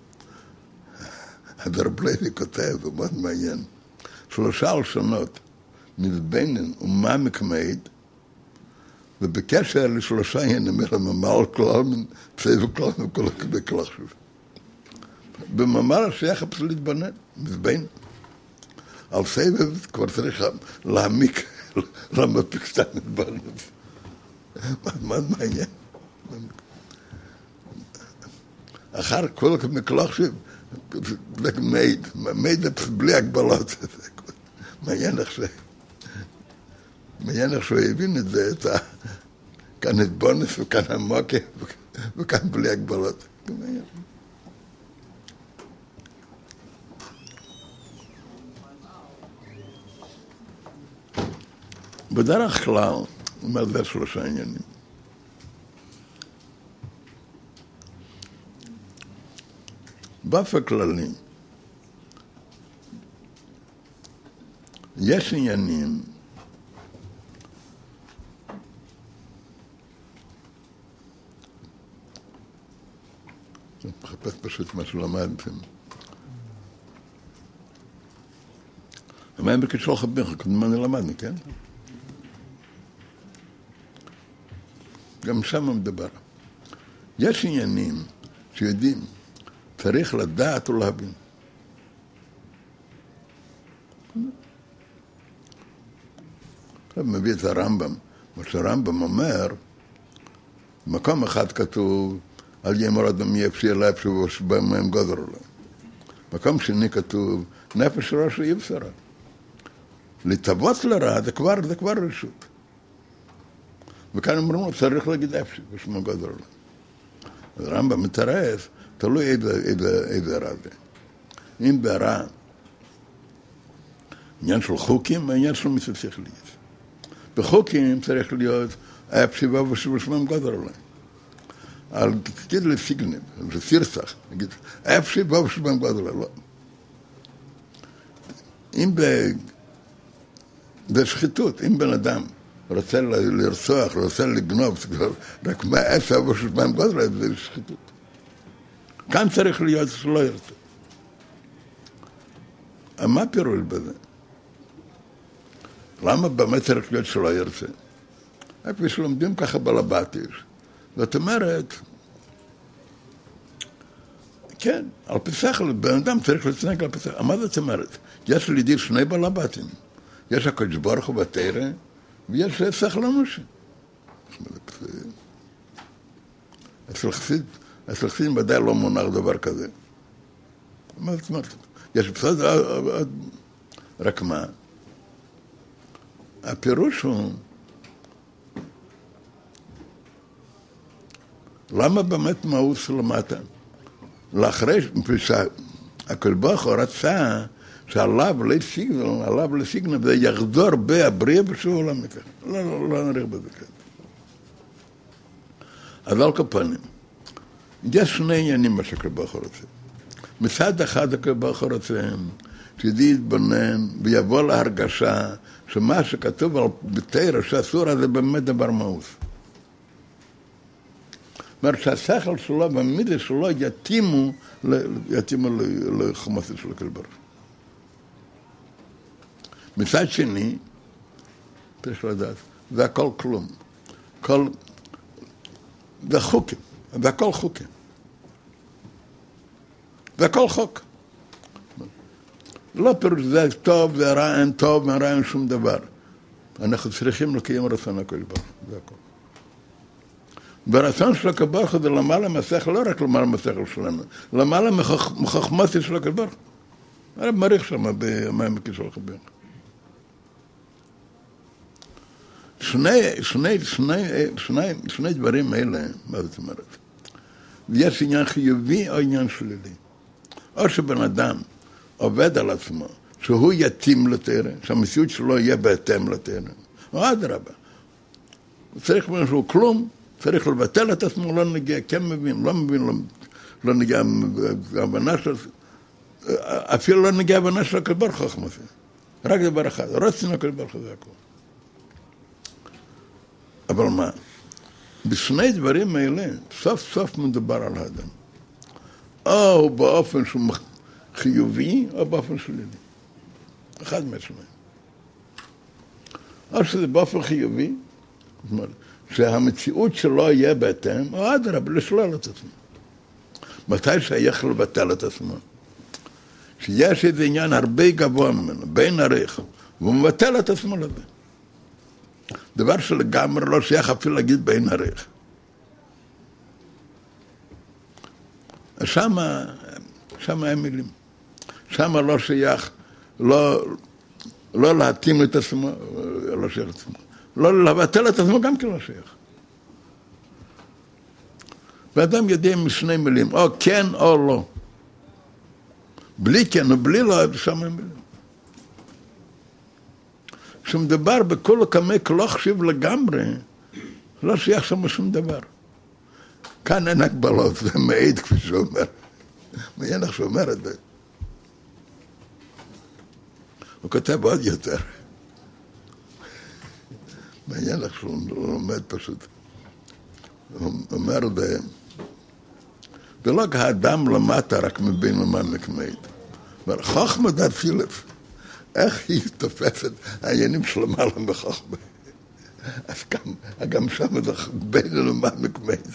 הרב לוי כותב, הוא מאוד מעניין, 3 לשונות, מזבנן אומה מקמאית, ובקשר ל3 עניינים, ממל כלום, סבב כלום וכל הקמא כלום. במאמר השייך פשוט להתבונן, מזבנן. על סבב כבר צריך להעמיק, למפיק סתם להתבונן. מאוד מעניין. אחר כל הקמא כלום, זה מיד בלי הגבלות. מעניין איך שהוא הבין את זה, כאן את בונס וכאן המוקה וכאן בלי הגבלות. בדרך כלל, אומר זה 3 עניינים. באופן כללי, יש עניינים אני מחפש פשוט מה שלמדתם. המים בקשור חביך, כמה אני למדנו, כן? גם שם מדבר. יש עניינים שיודעים, צריך לדעת ולהבין. עכשיו מביא את הרמב"ם. מה שהרמב"ם אומר, במקום אחד כתוב, אל יאמר אדם יפשי אליי שבא מהם גודל אליי. מקום שני כתוב, נפש ראש יבשרה. לטוות לרע זה כבר רשות. וכאן אומרים לו, צריך להגיד אפשי, בשמו גודל אליי. אז הרמב"ם מתרס, תלוי איזה רע זה. אם ברע, עניין של חוקים, העניין של מצוות שכלית. בחוקים צריך להיות אפשי ובשמם גודל אליי. על תגיד לסיגנב, לסירסך, נגיד, אפשי ובשמם גודל אליי. אם בשחיתות, אם בן אדם רוצה לרצוח, רוצה לגנוב, רק מה אפשי ובשמם גודל אליי, זה שחיתות. כאן צריך להיות שלא ירצה. מה פירוש בזה? למה באמת צריך להיות שלא ירצה? כפי שלומדים ככה בלבטיש. זאת אומרת, כן, על פי שכל, בן אדם צריך להתנהג על פי שכל. מה זאת אומרת? יש לידי שני בלבטים. יש הקדוש ברוך הוא בתורה, ויש שכל אנושי. אצל חסידים ודאי לא מונח דבר כזה. מה זאת אומרת? יש בסדר, רק מה? הפירוש הוא, למה באמת מאוס למטה? לאחרי שהקדוש ברוך הוא רצה שעליו לסיגנב זה יחזור בהבריאה בשביל עולם מכך. לא נריך בזה כזה. אז על כפנים, יש שני עניינים מה שהקדוש ברוך הוא רוצה. מצד אחד הקדוש ברוך הוא רוצה שידי יתבונן ויבוא להרגשה שמה שכתוב על בתורה שאסור זה באמת דבר מאוס. זאת אומרת שהשכל שלו והמידה שלו יתאימו לחומסות של הקדוש ברוך הוא. מצד שני, צריך לדעת, זה הכל כלום. זה חוקים, זה הכל חוקים. זה הכל חוק. לא פירוש זה טוב, זה רע, אין טוב, אין רע, אין שום דבר. אנחנו צריכים לקיים רצון הקדוש ברוך הוא, זה הכל. והרצון של הקדוש ברוך הוא זה למעלה מהשכל, לא רק למעלה מהשכל שלנו, למעלה מחוכמתו של הקדוש ברוך הוא. אני מעריך שם במים בקשור חביך. שני דברים האלה, מה זאת אומרת? יש עניין חיובי או עניין שלילי. או שבן אדם עובד על עצמו, שהוא יתאים לתורה, שהמציאות שלו יהיה בהתאם לתורה. או אדרבה. הוא צריך משהו כלום, צריך לבטל את עצמו, לא נגיע, כן מבין, לא נגיע הבנה של, אפילו לא נגיע הבנה של הקדוש ברוך הוא חוכמתו. רק דבר אחד, רצון הקדוש ברוך הוא זה הכל. אבל מה? בשני דברים האלה, סוף סוף מדובר על האדם. או באופן שהוא חיובי, או באופן שלילי. אחד מהשניים. או שזה באופן חיובי, זאת אומרת, שהמציאות שלו יהיה בהתאם, או אדרבה, לשלול את עצמו. מתי שייך לבטל את עצמו? שיש איזה עניין הרבה גבוה ממנו, בין עריך, והוא מבטל את עצמו לזה. דבר שלגמרי לא שייך אפילו להגיד בין עריך. שמה הם מילים. שמה לא שייך, לא להתאים את עצמו, לא שייך את עצמו. לא לבטל את עצמו גם כן לא שייך. ואדם יודע משני מילים, או כן או לא. בלי כן או בלי לא, שמה הם מילים. כשמדבר בכל הקמק לא חשיב לגמרי, לא שייך שם שום דבר. כאן אין הגבלות, זה מעיד כפי שאומר. מעיין איך שאומר את זה. הוא כותב עוד יותר. מעניין איך שהוא לומד פשוט. הוא אומר, ולא האדם למטה רק מבין למעמק מיד. אבל חוכמה דה פילף, איך היא תופסת העניינים של למעלה מחוכמה? אז גם שם זה בין למעמק מיד.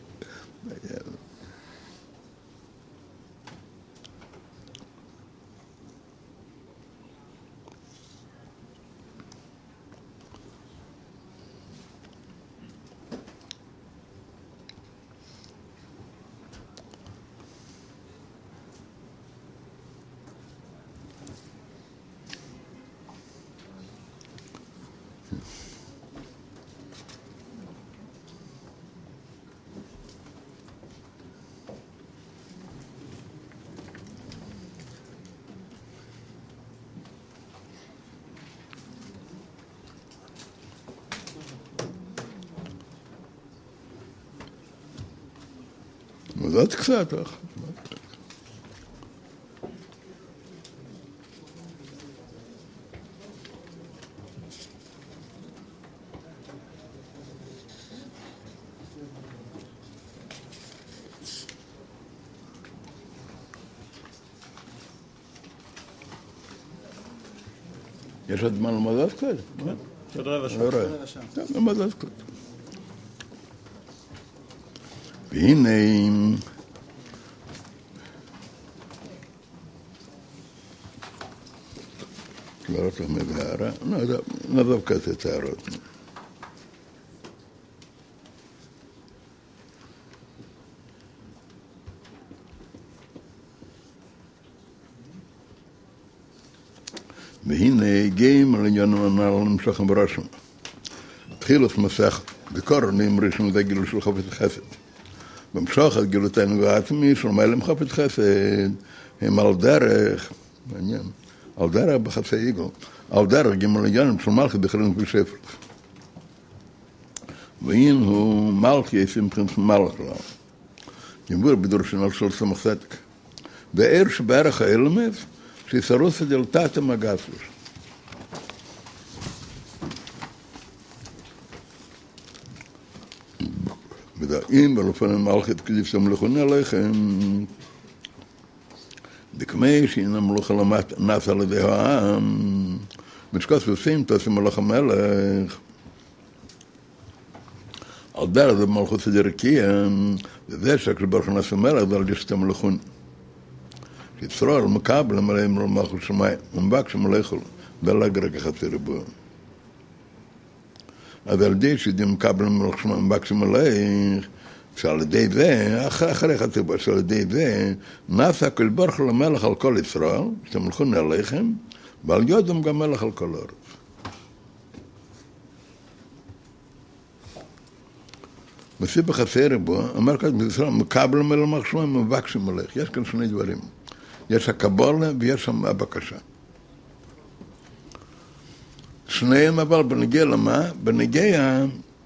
עוד קצת, יש עוד מה ללמוד עוד קצת? יש עוד רבע שעה. ללמוד עוד קצת. והנה, לא רק לך הערה, נעזוב כזה את הערות. והנה, גאים על עניין הנעל למשוכם ברשם. התחילת מסך בקורנים ראשון זה גילו של חופש חסד. במשוך את גילותינו העצמי, של מלם חופש חסד, הם על דרך, מעניין, על דרך בחצי עיגול, על דרך גמל עניינם של מלכי בכלל ושפר. ואין הוא מלכי ישים מבחינת מלך לו. ימבור בדורשנו של סמך צדק. וער שבערך האלמס, שיסרוס את דלתת המגסוס. ודאים ולפנים מלכת כדיף סמלכון עליכם, דקמי שהנה מלוך הלמת נס על ידי העם, משקוס ועושים תעשי מלך המלך. על דרך זה מלכות סדרקיה, וזה שכשברוך נס המלך זה על ישת המלכון. שיצרור מקבל המלאים למלכות שמיים, ומבק שמלכו, דלג רק החצי ריבוע. אז על ידי שידים מקבל המלך שמיים, מבק שמלך, שעל ידי זה, אחרי חצי ריבוע, שעל ידי זה, נעשה כל ברוך למלך על כל ישראל, שתמלכון עליכם, ועל יודם גם מלך על כל הארץ. בסיבה חצי ריבוע, אמר כאן בישראל, מקבל המלך שמיים, מבק שמלך. יש כאן שני דברים. יש הקבולה ויש שם הבקשה. שניהם אבל בנגיע למה? בנגיע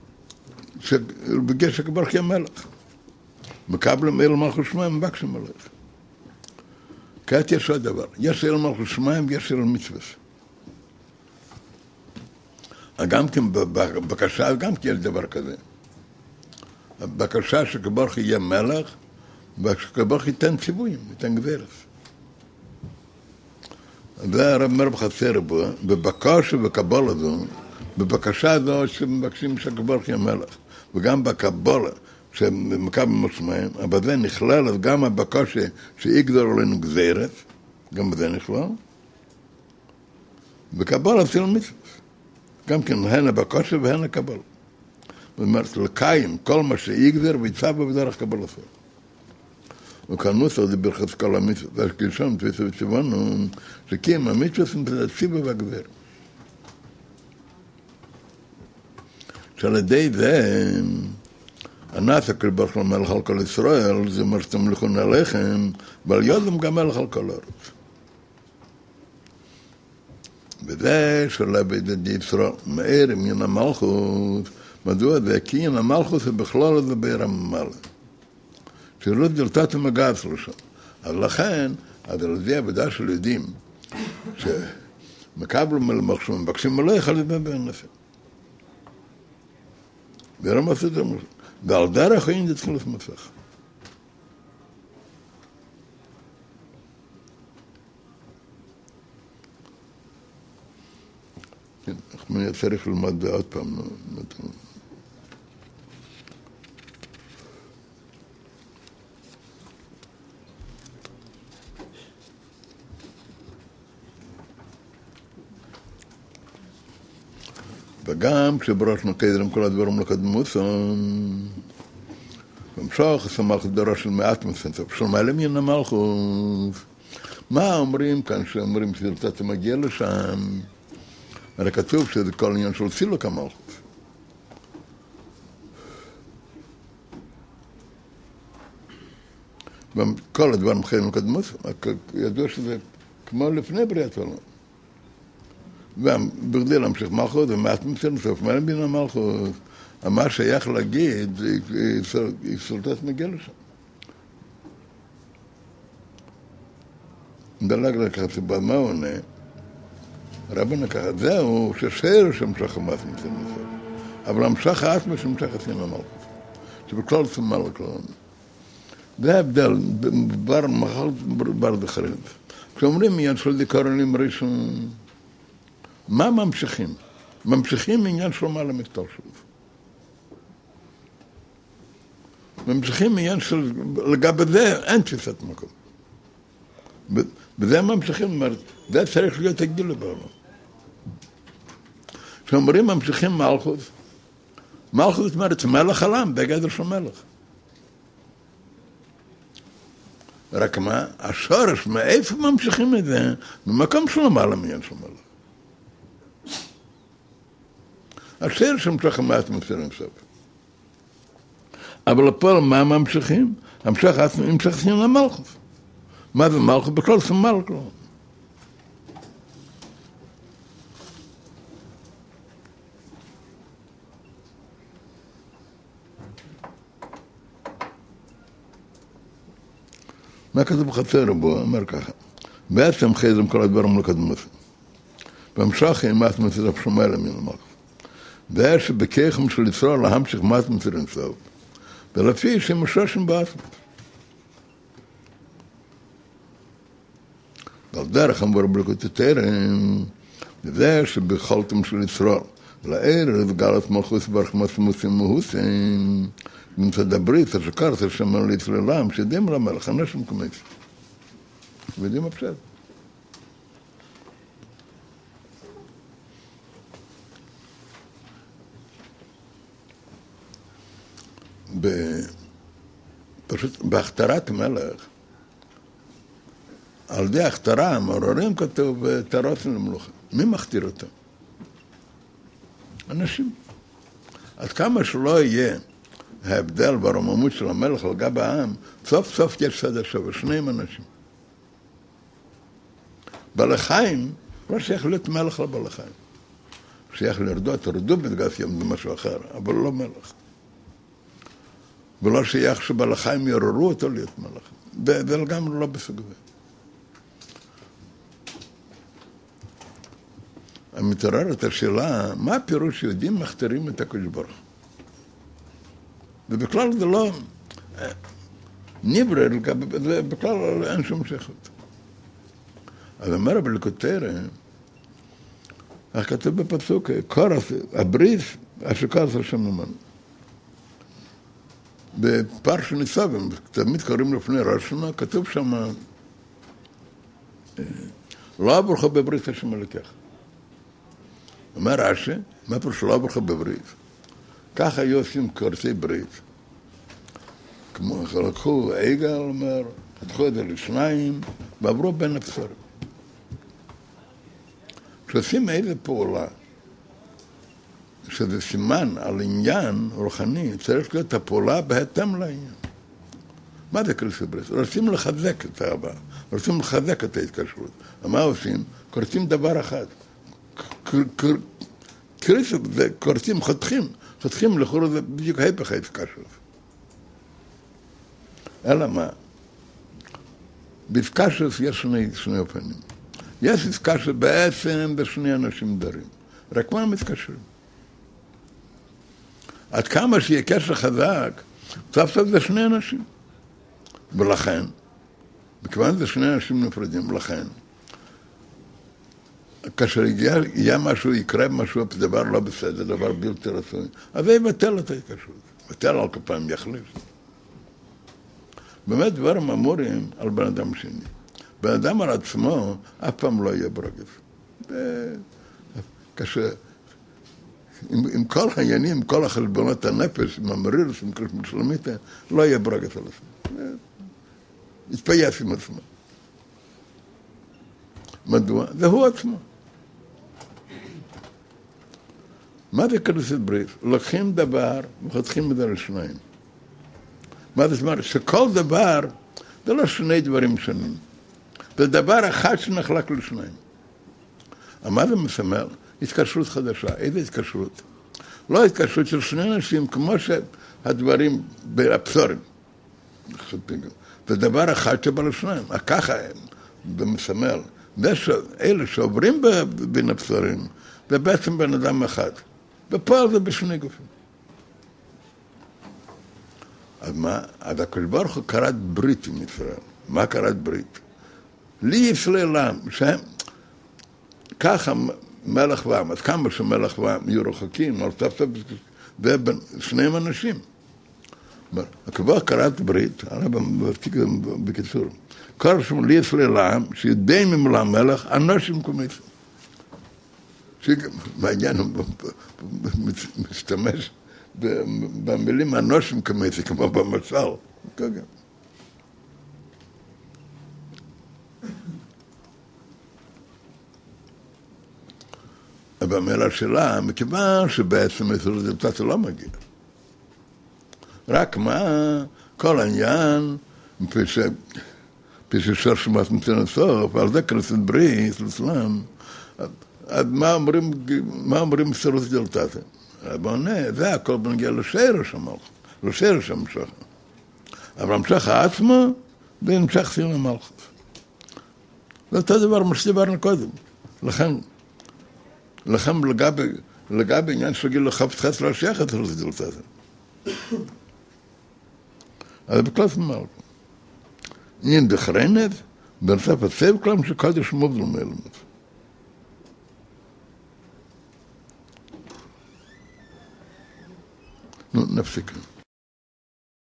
בגלל שקברך המלך. מקבל אל מלכות שמיים מבק שמלך. כעת יש עוד דבר. יש אל מלכות שמיים ויש אל מצווה. גם כן בבקשה, גם כן יש דבר כזה. הבקשה שקברך יהיה מלך, ושקברך ייתן ציוויים, ייתן גזרת. זה הרב אומר בחצי ריבוע, בבקשה ובקבולה זו, בבקשה זו שמבקשים שקברך יהיה מלך, וגם בקבולה שמקבל משמעים, אבל זה נכלל, אז גם הבקשה שיגזור עלינו גזרת, גם בזה נכלל, בקבולה ציל מצווה. גם כן, הן הבקשה והן הקבולה. זאת אומרת, לקיים כל מה שיגזר ויצא בו בדרך קבלה סוף. וכאנוס על זה ברכת כל המצוות, והשקישון, תפיסה וציוונו, שקיים המצוות זה הציבה והגזר. שעל ידי זה, הנעשה כל ברוך למלך על כל ישראל, זה אומר שתמלכון עליכם, ועל יודם גם מלך על כל הארץ. וזה שעולה בידי ישראל, מאיר עם עניין המלכות, מדוע זה? כי עניין המלכות זה בכלל זה בעיר המלך. שלא דלתת המגס לשם. אז לכן, אז על זה עבודה של יודעים, מקבלים על המחשוב, מבקשים לא יכול לדבר נפל. ולא מצאו את המחשוב. ועל דרך אין זה תחילת מפח. אני צריך ללמוד בעוד פעם. וגם כשברשנו קדם כל הדברים לקדמות, במשוך הסמך דרוש של מעט מספר, של מעלה מן המלכות. מה אומרים כאן שאומרים שאתה מגיע לשם? הרי כתוב שזה כל עניין של סילוק המלכות. כל הדברים חיים לקדמות, ידוע שזה כמו לפני בריאת העולם. ובגדי להמשיך מלכות, ומעט מצלם סוף, מעלה בין המלכות, מה שייך להגיד, היא סולטת מגיע לשם. דלג לקחת סיבה, מה הוא עונה? רבן לקחת, זהו, ששאר שמשך המעט מצלם סוף. אבל המשך האטמה שמשך עשין המלכות. שבכלל צומל לכלל. זה ההבדל, בר דחרית. כשאומרים מיד של דיקרונים ראשון, מה ממשיכים? ממשיכים עניין של מעלה מקטל שוב. ממשיכים עניין של, לגבי זה אין תפיסת מקום. בזה ממשיכים, זה צריך להיות הגיל בעולם. כשאומרים ממשיכים מלכות, מלכות זאת אומרת, מלך עולם, בגדר של מלך. רק מה? השורש, מאיפה ממשיכים את זה? במקום של מעלה מעניין של מלך. השאר שמשך המעט מצלם סוף. אבל הפועל מה ממשיכים? המשך עשין למלכות. מה זה מלכות? בכלל זה מלכות. מה כתוב בחצר בו? אומר ככה. בעצם חייזם כל הדברים לקדמות. והמשך עם מעט מצלם שומע מן המלכות. זה שבכיחם של ישראל להמשיך מעט מצלם סוף. ולפי שמשושם בעצמות. ועל דרך אמור בלכות התרם, זה שבחלטם של ישראל, לערב גלת מלכות ברחמת מוסים מהוסים, במצד הברית, השקרת השמן ליצללם, שדים למלך, אנשים כמייס. ויודעים הפשט. פשוט בהכתרת מלך, על ידי הכתרה, מעוררים כתוב, תרוצן למלוכה. מי מכתיר אותם? אנשים. עד כמה שלא יהיה ההבדל ברוממות של המלך על גב העם, סוף סוף יש סדר שווה, שניים אנשים. בעל החיים לא שייך להיות מלך לבעל החיים. שייך לרדות, רדו בדגת יום במשהו אחר, אבל לא מלך. ולא שייך שבעל החיים יררו אותו להיות מלך. זה גם לא בסוג זה. המתעוררת השאלה, מה הפירוש יהודים מכתרים את הקדוש ברוך הוא? ובכלל זה לא נברא, זה בכלל אין שום שייכות. אז אומר בליקוטרא, איך כתוב בפסוק, קורח, הברית, אשר קורח השם ממנו. בפרשת ניצבים, תמיד קוראים לפני ראש השנה, כתוב שם, לא אברך בברית השם אלוקיך. אומר רש"י, מה פירוש לא אברך בברית? ככה היו עושים כורסי ברית. כמו לקחו עגל, אומר, חתכו את זה לשניים, ועברו בין הבשרים. כשעושים איזה פעולה, שזה סימן על עניין רוחני, צריך להיות הפעולה בהתאם לעניין. מה זה כורסי ברית? רוצים לחזק את האהבה, רוצים לחזק את ההתקשרות. ומה עושים? כורסים דבר אחד. כריסו, זה כורסים, חותכים לחור, זה בדיוק ההפך ההתקשרות. אלא מה? בהתקשרות יש שני אופנים. יש עסקה שבעצם בשני אנשים דרים. רק מה מתקשרים? עד כמה שיהיה קשר חזק, סוף סוף זה שני אנשים. ולכן, מכיוון זה שני אנשים נפרדים, לכן, כאשר יהיה משהו, יקרה משהו, דבר לא בסדר, דבר בלתי רצוי, אז זה יבטל את ההתקשרות. יבטל על כפיים, יחליף. באמת דברים אמורים על בן אדם שני. בן אדם על עצמו אף פעם לא יהיה ברוגז. כאשר, עם כל העניינים, עם כל החשבונות הנפש, עם המרירוס, עם כל שלומית, לא יהיה ברוגז על עצמו. יתפייס עם עצמו. מדוע? זה הוא עצמו. מה זה כנסת ברית? לוקחים דבר וחותכים את זה לשניים. מה זה אומר? שכל דבר זה לא שני דברים שונים. זה דבר אחד שנחלק לשניים. מה זה מסמל? התקשרות חדשה. איזה התקשרות? לא התקשרות של שני אנשים כמו שהדברים באבסורים. זה דבר אחד שבא לשניים. ככה זה מסמל. אלה שעוברים בין הבשרים, זה בעצם בן אדם אחד. ופה זה בשני גופים. אז מה? אז הקדוש ברוך הוא כרת ברית עם ישראל. מה כרת ברית? לי ישראל לעם, שהם ככה מלך ועם, אז כמה שמלך ועם יהיו רחוקים, אבל סוף סוף זה שניהם אנשים. הקדוש ברוך הוא כרת ברית, בקיצור, כל שמו לי ישראל לעם, שידי ממלא המלך, אנושים כמיסו. מעניין, הוא משתמש במילים אנושים כמיסו, כמו במשל. במילה שלה, מכיוון שבעצם הרזולטציה לא מגיע. רק מה, כל העניין, ששר שמעת מצוין הסוף, ועל זה כנסת ברית, לסלם, אז מה אומרים מסורת דלתתה? אבל עונה, זה הכל בנגיע לשרש המלכות, לשרש המשך. אבל המשך העצמו, זה המשך סיום המלכות. זה אותו דבר מה שדיברנו קודם. לכן לגבי עניין שגיל לחפץ חס לא שייך את הרז דלתתה. אז בקלף מלכות. אין דחרנת, בנוסף הסב כלם שקודש מובדל מאלמות. נו, נפסיק.